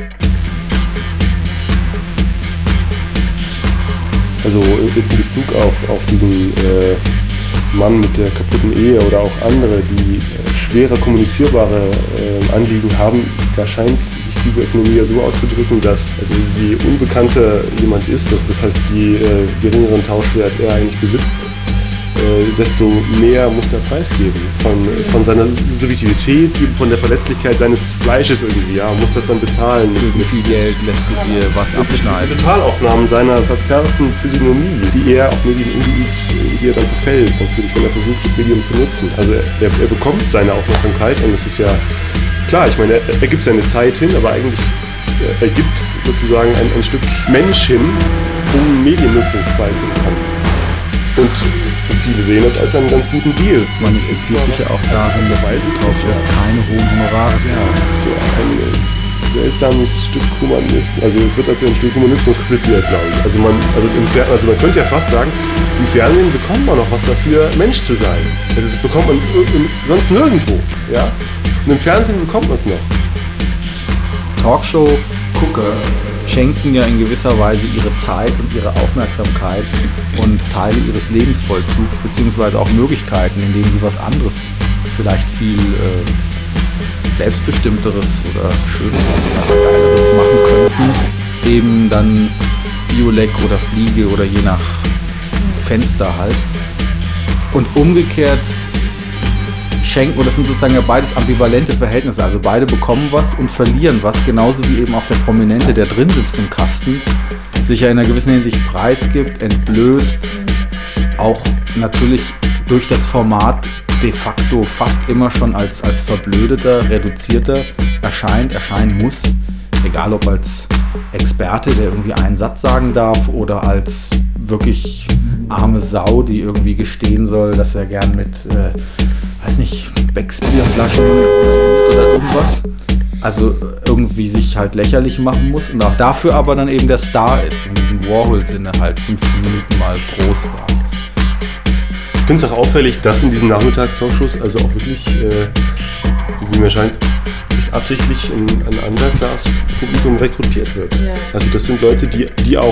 Speaker 9: Also jetzt in Bezug auf diesen Mann mit der kaputten Ehe oder auch andere, die schwerer kommunizierbare Anliegen haben, da scheint sich diese Ökonomie ja so auszudrücken, dass also je unbekannter jemand ist, das heißt je geringeren Tauschwert er eigentlich besitzt, desto mehr muss der preisgeben von seiner Subjektivität, von der Verletzlichkeit seines Fleisches irgendwie, muss das dann bezahlen.
Speaker 11: Mit viel Geld lässt du dir was abschneiden.
Speaker 9: Totalaufnahmen seiner verzerrten Physiognomie, die er auch medienungeübt, die er dann verfällt, natürlich, wenn er versucht, das Medium zu nutzen. Also er bekommt seine Aufmerksamkeit, und es ist ja klar, ich meine, er gibt seine Zeit hin, aber eigentlich ergibt sozusagen ein Stück Mensch hin, um Mediennutzungszeit zu bekommen. Und viele sehen das als einen ganz guten Deal.
Speaker 7: Manifestiert sich ja auch darin, dass diese Talkshows keine hohen Honorare zahlen.
Speaker 9: So ein seltsames Stück Humanismus, also es wird als ein Stück Humanismus rezipiert, glaube ich. Also man könnte ja fast sagen, im Fernsehen bekommt man noch was dafür, Mensch zu sein. Also das bekommt man sonst nirgendwo. Ja? Und im Fernsehen bekommt man es noch.
Speaker 7: Talkshow-Gucker schenken ja in gewisser Weise ihre Zeit und ihre Aufmerksamkeit und Teile ihres Lebensvollzugs, beziehungsweise auch Möglichkeiten, in denen sie was anderes, vielleicht viel Selbstbestimmteres oder Schöneres oder Geileres machen könnten, eben dann Bioleck oder Fliege oder je nach Fenster halt. Und umgekehrt schenken, und das sind sozusagen ja beides ambivalente Verhältnisse, also beide bekommen was und verlieren was, genauso wie eben auch der Prominente, der drin sitzt im Kasten, sich ja in einer gewissen Hinsicht preisgibt, entblößt, auch natürlich durch das Format de facto fast immer schon als verblödeter, reduzierter erscheinen muss, egal ob als Experte, der irgendwie einen Satz sagen darf, oder als wirklich arme Sau, die irgendwie gestehen soll, dass er gern mit, weiß nicht, Becksbierflaschen oder irgendwas, also irgendwie sich halt lächerlich machen muss und auch dafür aber dann eben der Star ist, in diesem Warhol-Sinne halt 15 Minuten mal groß war.
Speaker 9: Ich finde es auch auffällig, dass in diesen Nachmittagstalkshows also auch wirklich, wie mir scheint, nicht absichtlich ein Underclass-Publikum rekrutiert wird. Ja. Also das sind Leute, die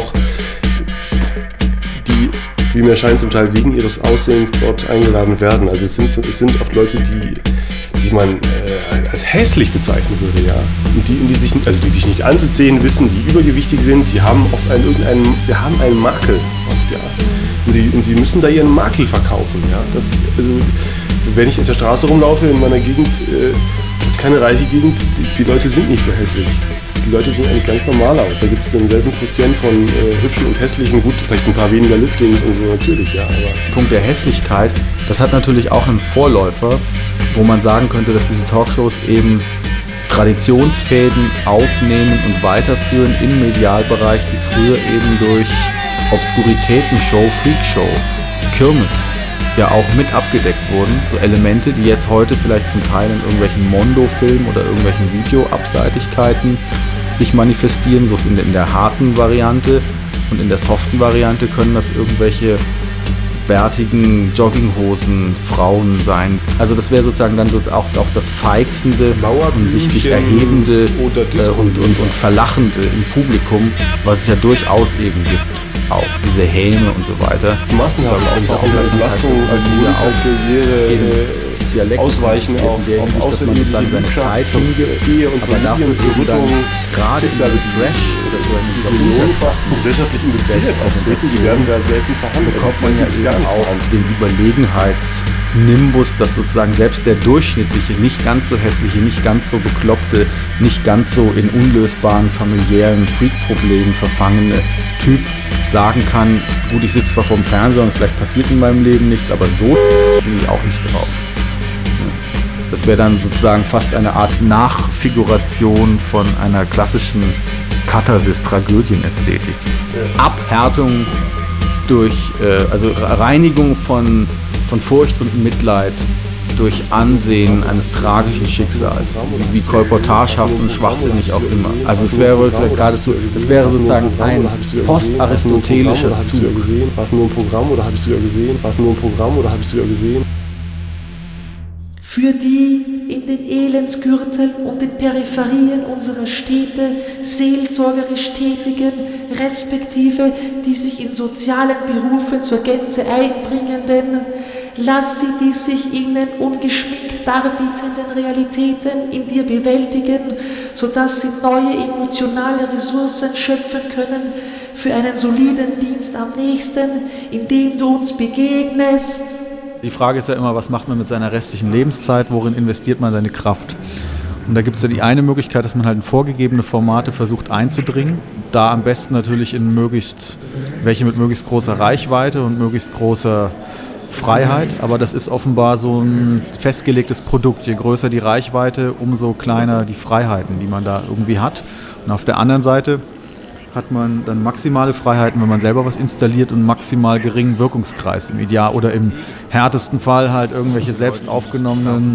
Speaker 9: wie mir scheint, zum Teil wegen ihres Aussehens dort eingeladen werden. Also es sind oft Leute, die man als hässlich bezeichnen würde, ja. Und die sich nicht anzuziehen wissen, die übergewichtig sind, die haben oft einen Makel oft, ja. Und sie müssen da ihren Makel verkaufen, ja. Wenn ich auf der Straße rumlaufe in meiner Gegend, das ist keine reiche Gegend, die Leute sind nicht so hässlich. Die Leute sehen eigentlich ganz normal aus. Da gibt es denselben Quotient von hübschen und hässlichen, gut, vielleicht ein paar weniger Liftings und so, natürlich, ja. Aber
Speaker 7: Punkt der Hässlichkeit, das hat natürlich auch einen Vorläufer, wo man sagen könnte, dass diese Talkshows eben Traditionsfäden aufnehmen und weiterführen im Medialbereich, die früher eben durch Obskuritätenshow, Freakshow, Kirmes ja auch mit abgedeckt wurden. So Elemente, die jetzt heute vielleicht zum Teil in irgendwelchen Mondo-Filmen oder irgendwelchen Videoabseitigkeiten sich manifestieren, so in der harten Variante, und in der soften Variante können das irgendwelche bärtigen Jogginghosen Frauen sein. Also das wäre sozusagen dann auch das feixende und sich erhebende und verlachende im Publikum, was es ja durchaus eben gibt. Auch diese Häme und so weiter.
Speaker 9: Massenhaft auch Entlassung,
Speaker 7: Dialekt ausweichen auf Außenlinie, dass man seine Zeit
Speaker 9: Ehe und Familien,
Speaker 7: gerade in diesem Trash oder so
Speaker 9: gesellschaftlichen Bezirk auftreten, die werden da selten verhandelt.
Speaker 7: Bekommt man ja eben auch den Überlegenheitsnimbus, dass sozusagen selbst der durchschnittliche, nicht ganz so hässliche, nicht ganz so bekloppte, nicht ganz so in unlösbaren familiären Freak-Problemen verfangene Typ sagen kann, gut, ich sitze zwar vorm Fernseher und vielleicht passiert in meinem Leben nichts, aber so bin ich auch nicht drauf. Das wäre dann sozusagen fast eine Art Nachfiguration von einer klassischen Katharsis-Tragödien-Ästhetik. Abhärtung durch, also Reinigung von Furcht und Mitleid durch Ansehen eines tragischen Schicksals, wie kolportagehaft und schwachsinnig auch immer. Also es wäre geradezu, es wäre sozusagen ein postaristotelischer Zug.
Speaker 9: War es nur ein Programm oder habe ich es wieder gesehen? War es nur ein Programm oder habe ich es wieder gesehen?
Speaker 14: Für die in den Elendsgürteln und den Peripherien unserer Städte seelsorgerisch Tätigen, respektive die sich in sozialen Berufen zur Gänze einbringenden, lass sie die sich ihnen ungeschminkt darbietenden Realitäten in dir bewältigen, sodass sie neue emotionale Ressourcen schöpfen können für einen soliden Dienst am nächsten, indem du uns begegnest.
Speaker 7: Die Frage ist ja immer, was macht man mit seiner restlichen Lebenszeit, worin investiert man seine Kraft? Und da gibt es ja die eine Möglichkeit, dass man halt in vorgegebene Formate versucht einzudringen, da am besten natürlich in welche mit möglichst großer Reichweite und möglichst großer Freiheit, aber das ist offenbar so ein festgelegtes Produkt. Je größer die Reichweite, umso kleiner die Freiheiten, die man da irgendwie hat. Und auf der anderen Seite hat man dann maximale Freiheiten, wenn man selber was installiert und maximal geringen Wirkungskreis im Ideal oder im härtesten Fall halt irgendwelche selbst aufgenommenen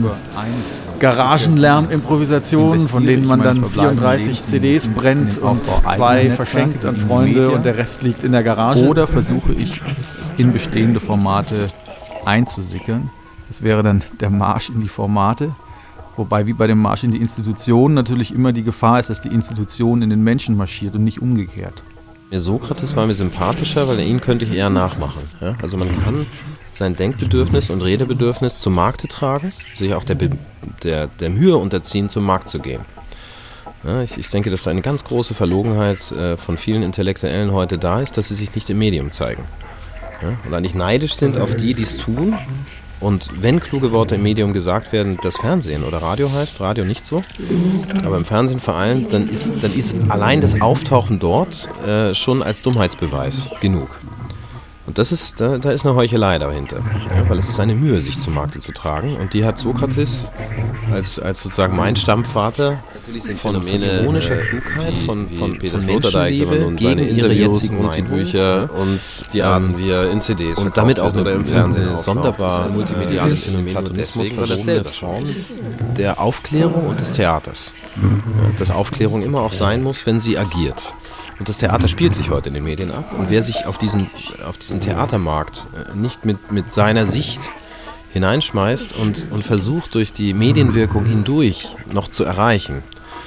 Speaker 7: Garagenlärm-Improvisationen, von denen man dann 34 CDs brennt und 2 verschenkt an Freunde und der Rest liegt in der Garage. Oder versuche ich in bestehende Formate einzusickern. Das wäre dann der Marsch in die Formate. Wobei wie bei dem Marsch in die Institution natürlich immer die Gefahr ist, dass die Institution in den Menschen marschiert und nicht umgekehrt.
Speaker 13: Mir Sokrates war mir sympathischer, weil ihn könnte ich eher nachmachen. Ja? Also man kann sein Denkbedürfnis und Redebedürfnis zum Markte tragen, sich auch der Mühe unterziehen, zum Markt zu gehen. Ja, ich denke, dass eine ganz große Verlogenheit von vielen Intellektuellen heute da ist, dass sie sich nicht im Medium zeigen. Ja? Und eigentlich neidisch sind auf die, die es tun. Und wenn kluge Worte im Medium gesagt werden, das Fernsehen oder Radio heißt, Radio nicht so, aber im Fernsehen vor allem, dann ist allein das Auftauchen dort schon als Dummheitsbeweis genug. Und das ist, da ist eine Heuchelei dahinter, ja, weil es ist eine Mühe, sich zum Markte zu tragen. Und die hat Sokrates als sozusagen mein Stammvater von ironischer Klugheit, von Peter Sloterdijk, wenn man nun seine Interviews und die Bücher und die Arten, wie er in CDs und damit auch oder im Fernsehen sonderbar multimediales Phänomen. Und deswegen war dasselbe Form der Aufklärung und des Theaters. Ja, dass Aufklärung immer auch sein muss, wenn sie agiert. Und das Theater spielt sich heute in den Medien ab. Und wer sich auf diesen Theatermarkt nicht mit seiner Sicht hineinschmeißt und versucht, durch die Medienwirkung hindurch noch zu erreichen,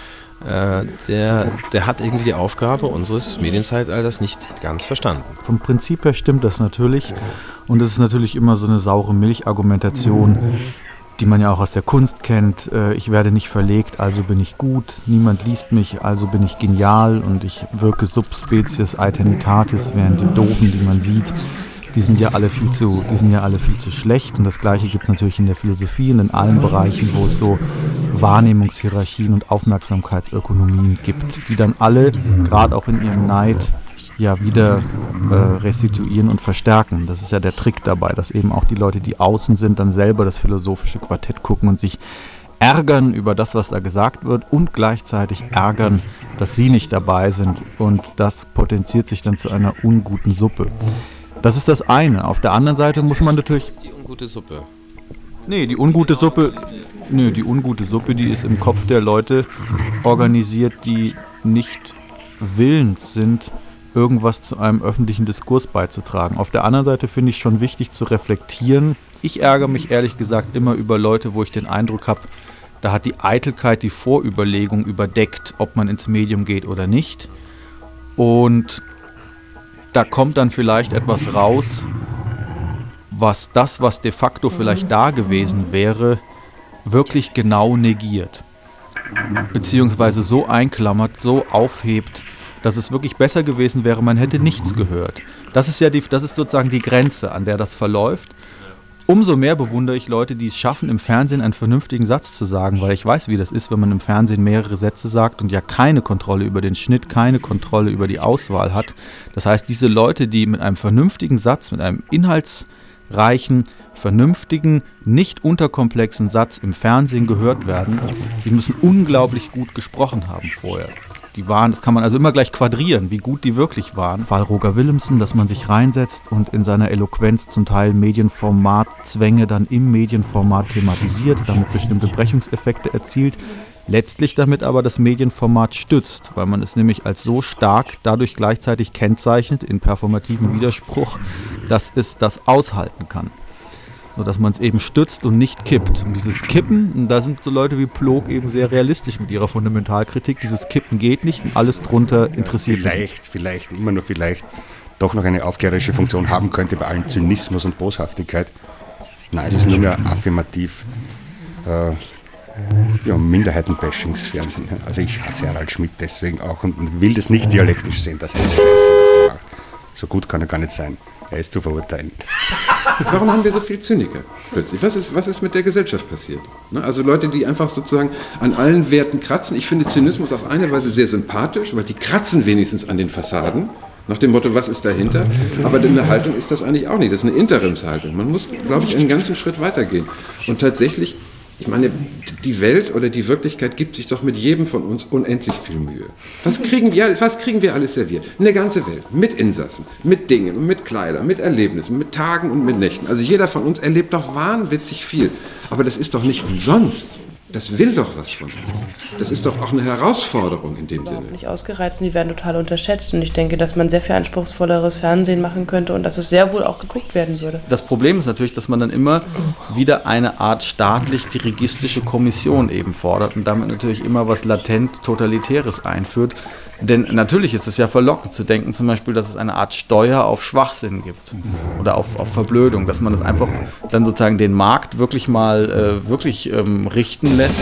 Speaker 13: der hat irgendwie die Aufgabe unseres Medienzeitalters nicht ganz verstanden.
Speaker 7: Vom Prinzip her stimmt das natürlich. Und es ist natürlich immer so eine saure Milch-Argumentation, die man ja auch aus der Kunst kennt. Ich werde nicht verlegt, also bin ich gut. Niemand liest mich, also bin ich genial. Und ich wirke subspecies aeternitatis, während die Doofen, die man sieht, die sind ja alle viel zu schlecht. Und das Gleiche gibt es natürlich in der Philosophie und in allen Bereichen, wo es so Wahrnehmungshierarchien und Aufmerksamkeitsökonomien gibt, die dann alle, gerade auch in ihrem Neid, ja wieder restituieren und verstärken. Das ist ja der Trick dabei, dass eben auch die Leute, die außen sind, dann selber das philosophische Quartett gucken und sich ärgern über das, was da gesagt wird und gleichzeitig ärgern, dass sie nicht dabei sind, und das potenziert sich dann zu einer unguten Suppe. Das ist das eine. Auf der anderen Seite muss man natürlich...
Speaker 13: Die ungute Suppe.
Speaker 7: Die ungute Suppe, die ist im Kopf der Leute organisiert, die nicht willens sind, irgendwas zu einem öffentlichen Diskurs beizutragen. Auf der anderen Seite finde ich schon wichtig zu reflektieren. Ich ärgere mich ehrlich gesagt immer über Leute, wo ich den Eindruck habe, da hat die Eitelkeit die Vorüberlegung überdeckt, ob man ins Medium geht oder nicht. Und da kommt dann vielleicht etwas raus, was de facto vielleicht da gewesen wäre, wirklich genau negiert. Beziehungsweise so einklammert, so aufhebt, dass es wirklich besser gewesen wäre, man hätte nichts gehört. Das ist sozusagen die Grenze, an der das verläuft. Umso mehr bewundere ich Leute, die es schaffen, im Fernsehen einen vernünftigen Satz zu sagen, weil ich weiß, wie das ist, wenn man im Fernsehen mehrere Sätze sagt und ja keine Kontrolle über den Schnitt, keine Kontrolle über die Auswahl hat. Das heißt, diese Leute, die mit einem vernünftigen Satz, mit einem inhaltsreichen, vernünftigen, nicht unterkomplexen Satz im Fernsehen gehört werden, die müssen unglaublich gut gesprochen haben vorher. Das kann man also immer gleich quadrieren, wie gut die wirklich waren. Fall Roger Willemsen, dass man sich reinsetzt und in seiner Eloquenz zum Teil Medienformatzwänge dann im Medienformat thematisiert, damit bestimmte Brechungseffekte erzielt, letztlich damit aber das Medienformat stützt, weil man es nämlich als so stark dadurch gleichzeitig kennzeichnet, in performativem Widerspruch, dass es das aushalten kann. So dass man es eben stützt und nicht kippt. Und dieses Kippen, da sind so Leute wie Plog eben sehr realistisch mit ihrer Fundamentalkritik. Dieses Kippen geht nicht und alles drunter interessiert mich.
Speaker 18: Vielleicht, immer nur vielleicht, doch noch eine aufklärerische Funktion haben könnte bei allem Zynismus und Boshaftigkeit. Nein, es ist nur mehr affirmativ Minderheitenbashingsfernsehen. Also ich hasse Harald Schmidt deswegen auch und will das nicht dialektisch sehen. Das ist Scheiße, was der macht. So gut kann er gar nicht sein. Er ist zu verurteilen.
Speaker 10: Warum haben wir so viel Zyniker plötzlich? Was ist mit der Gesellschaft passiert? Also Leute, die einfach sozusagen an allen Werten kratzen. Ich finde Zynismus auf eine Weise sehr sympathisch, weil die kratzen wenigstens an den Fassaden, nach dem Motto, was ist dahinter? Aber eine Haltung ist das eigentlich auch nicht. Das ist eine Interimshaltung. Man muss, glaube ich, einen ganzen Schritt weitergehen. Und tatsächlich Ich meine, die Welt oder die Wirklichkeit gibt sich doch mit jedem von uns unendlich viel Mühe. Was kriegen wir alles serviert? Eine ganze Welt, mit Insassen, mit Dingen, mit Kleidern, mit Erlebnissen, mit Tagen und mit Nächten. Also jeder von uns erlebt doch wahnwitzig viel. Aber das ist doch nicht umsonst. Das will doch was von uns. Das ist doch auch eine Herausforderung in dem Sinne.
Speaker 8: Nicht ausgereizt und die werden total unterschätzt. Und ich denke, dass man sehr viel anspruchsvolleres Fernsehen machen könnte und dass es sehr wohl auch geguckt werden würde.
Speaker 7: Das Problem ist natürlich, dass man dann immer wieder eine Art staatlich-dirigistische Kommission eben fordert und damit natürlich immer was latent Totalitäres einführt. Denn natürlich ist es ja verlockend zu denken, zum Beispiel, dass es eine Art Steuer auf Schwachsinn gibt oder auf Verblödung, dass man das einfach dann sozusagen den Markt wirklich mal richten lässt.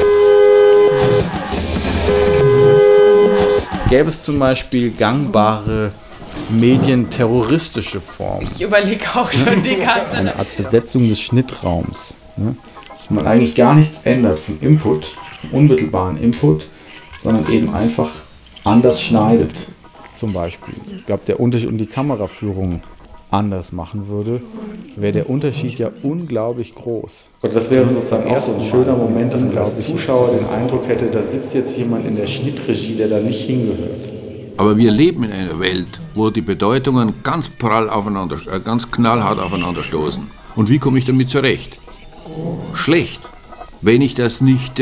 Speaker 7: Gäbe es zum Beispiel gangbare medienterroristische Formen?
Speaker 8: Ich überlege auch schon die ganze Zeit.
Speaker 7: Eine Art Besetzung des Schnittraums, ne? Wo man eigentlich gar nichts ändert vom Input, vom unmittelbaren Input, sondern eben einfach anders schneidet, zum Beispiel. Ich glaube, der Unterschied und die Kameraführung anders machen würde, wäre der Unterschied ja unglaublich groß. Und das wäre sozusagen auch so ein schöner Moment, dass man als Zuschauer den Eindruck hätte, da sitzt jetzt jemand in der Schnittregie, der da nicht hingehört.
Speaker 2: Aber wir leben in einer Welt, wo die Bedeutungen ganz ganz knallhart aufeinander stoßen. Und wie komme ich damit zurecht? Schlecht. Wenn ich das nicht,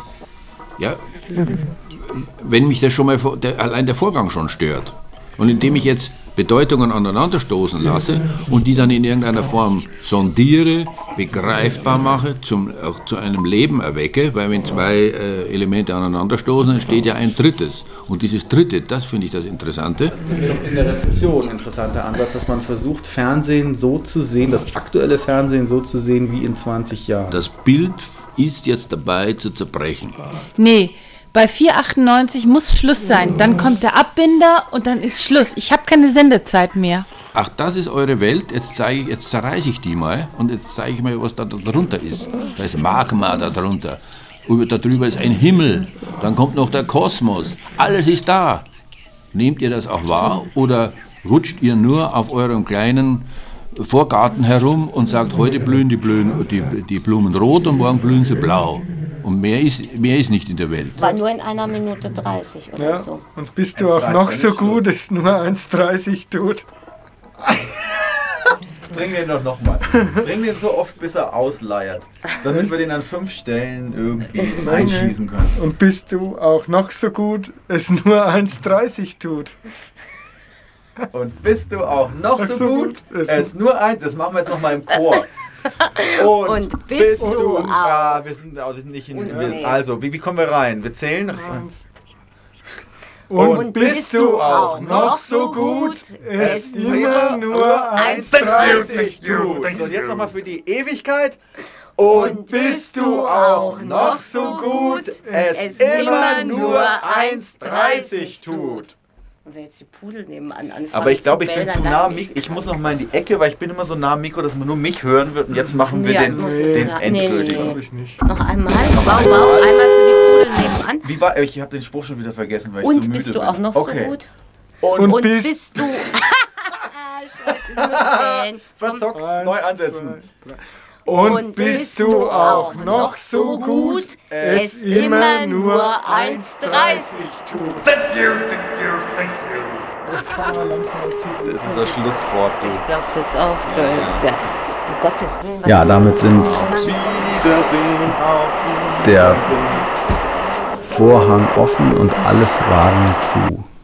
Speaker 2: wenn mich das schon mal, allein der Vorgang schon stört. Und indem ich jetzt Bedeutungen aneinanderstoßen lasse und die dann in irgendeiner Form sondiere, begreifbar mache, auch zu einem Leben erwecke, weil wenn zwei Elemente aneinanderstoßen, entsteht ja ein drittes. Und dieses dritte, das finde ich das Interessante.
Speaker 7: Das wäre in der Rezeption ein interessanter Ansatz, dass man versucht, Fernsehen so zu sehen, das aktuelle Fernsehen so zu sehen wie in 20 Jahren.
Speaker 2: Das Bild ist jetzt dabei zu zerbrechen.
Speaker 16: Nee. Bei 4,98 muss Schluss sein. Dann kommt der Abbinder und dann ist Schluss. Ich habe keine Sendezeit mehr.
Speaker 2: Ach, das ist eure Welt. Jetzt zerreiße ich die mal und jetzt zeige ich mal, was da drunter ist. Da ist Magma da drunter. Darüber ist ein Himmel. Dann kommt noch der Kosmos. Alles ist da. Nehmt ihr das auch wahr oder rutscht ihr nur auf eurem kleinen Vorgarten herum und sagt, heute blühen die Blumen rot und morgen blühen sie blau? Und mehr ist nicht in der Welt.
Speaker 19: War nur in 1 Minute 30 oder so.
Speaker 4: Und bist du auch noch so gut, dass nur 1,30 tut?
Speaker 7: Bring den doch nochmal. Bring den so oft, bis er ausleiert. Damit wir den an 5 Stellen irgendwie einschießen können.
Speaker 4: Und bist du auch noch so gut, es nur 1,30 tut?
Speaker 7: Und bist du auch noch so gut, es nur das machen wir jetzt nochmal im Chor.
Speaker 19: Und bist du auch.
Speaker 7: Ja, wir sind nicht in. Also, wie kommen wir rein? Wir zählen.
Speaker 4: Und bist du auch noch so gut, es immer nur 1,30 tut.
Speaker 7: So, und jetzt nochmal für die Ewigkeit.
Speaker 4: Und bist du auch noch so gut, es immer nur 1,30 tut.
Speaker 19: Und wer jetzt die Pudel nebenan anfangen.
Speaker 7: Aber ich glaube, ich bin zu nah am Mikro. Ich muss noch mal in die Ecke, weil ich bin immer so nah am Mikro, dass man nur mich hören wird. Und jetzt machen wir den endgültigen.
Speaker 19: Nee. Noch einmal. Einmal für die Pudel nebenan.
Speaker 7: Ich habe den Spruch schon wieder vergessen, weil ich
Speaker 19: und
Speaker 7: so müde bin.
Speaker 19: Bist du auch noch so gut?
Speaker 4: Und bist
Speaker 19: du... Scheiße, du musst zählen.
Speaker 7: Verzockt, neu ansetzen.
Speaker 4: Und bist du auch noch so gut, es immer nur 1,30 tut.
Speaker 3: Thank you.
Speaker 4: Das
Speaker 7: ist das Schlusswort.
Speaker 19: Ich glaub's jetzt auch. Du ist, um Gottes Willen.
Speaker 7: Ja, damit sind der Vorhang offen und alle Fragen zu.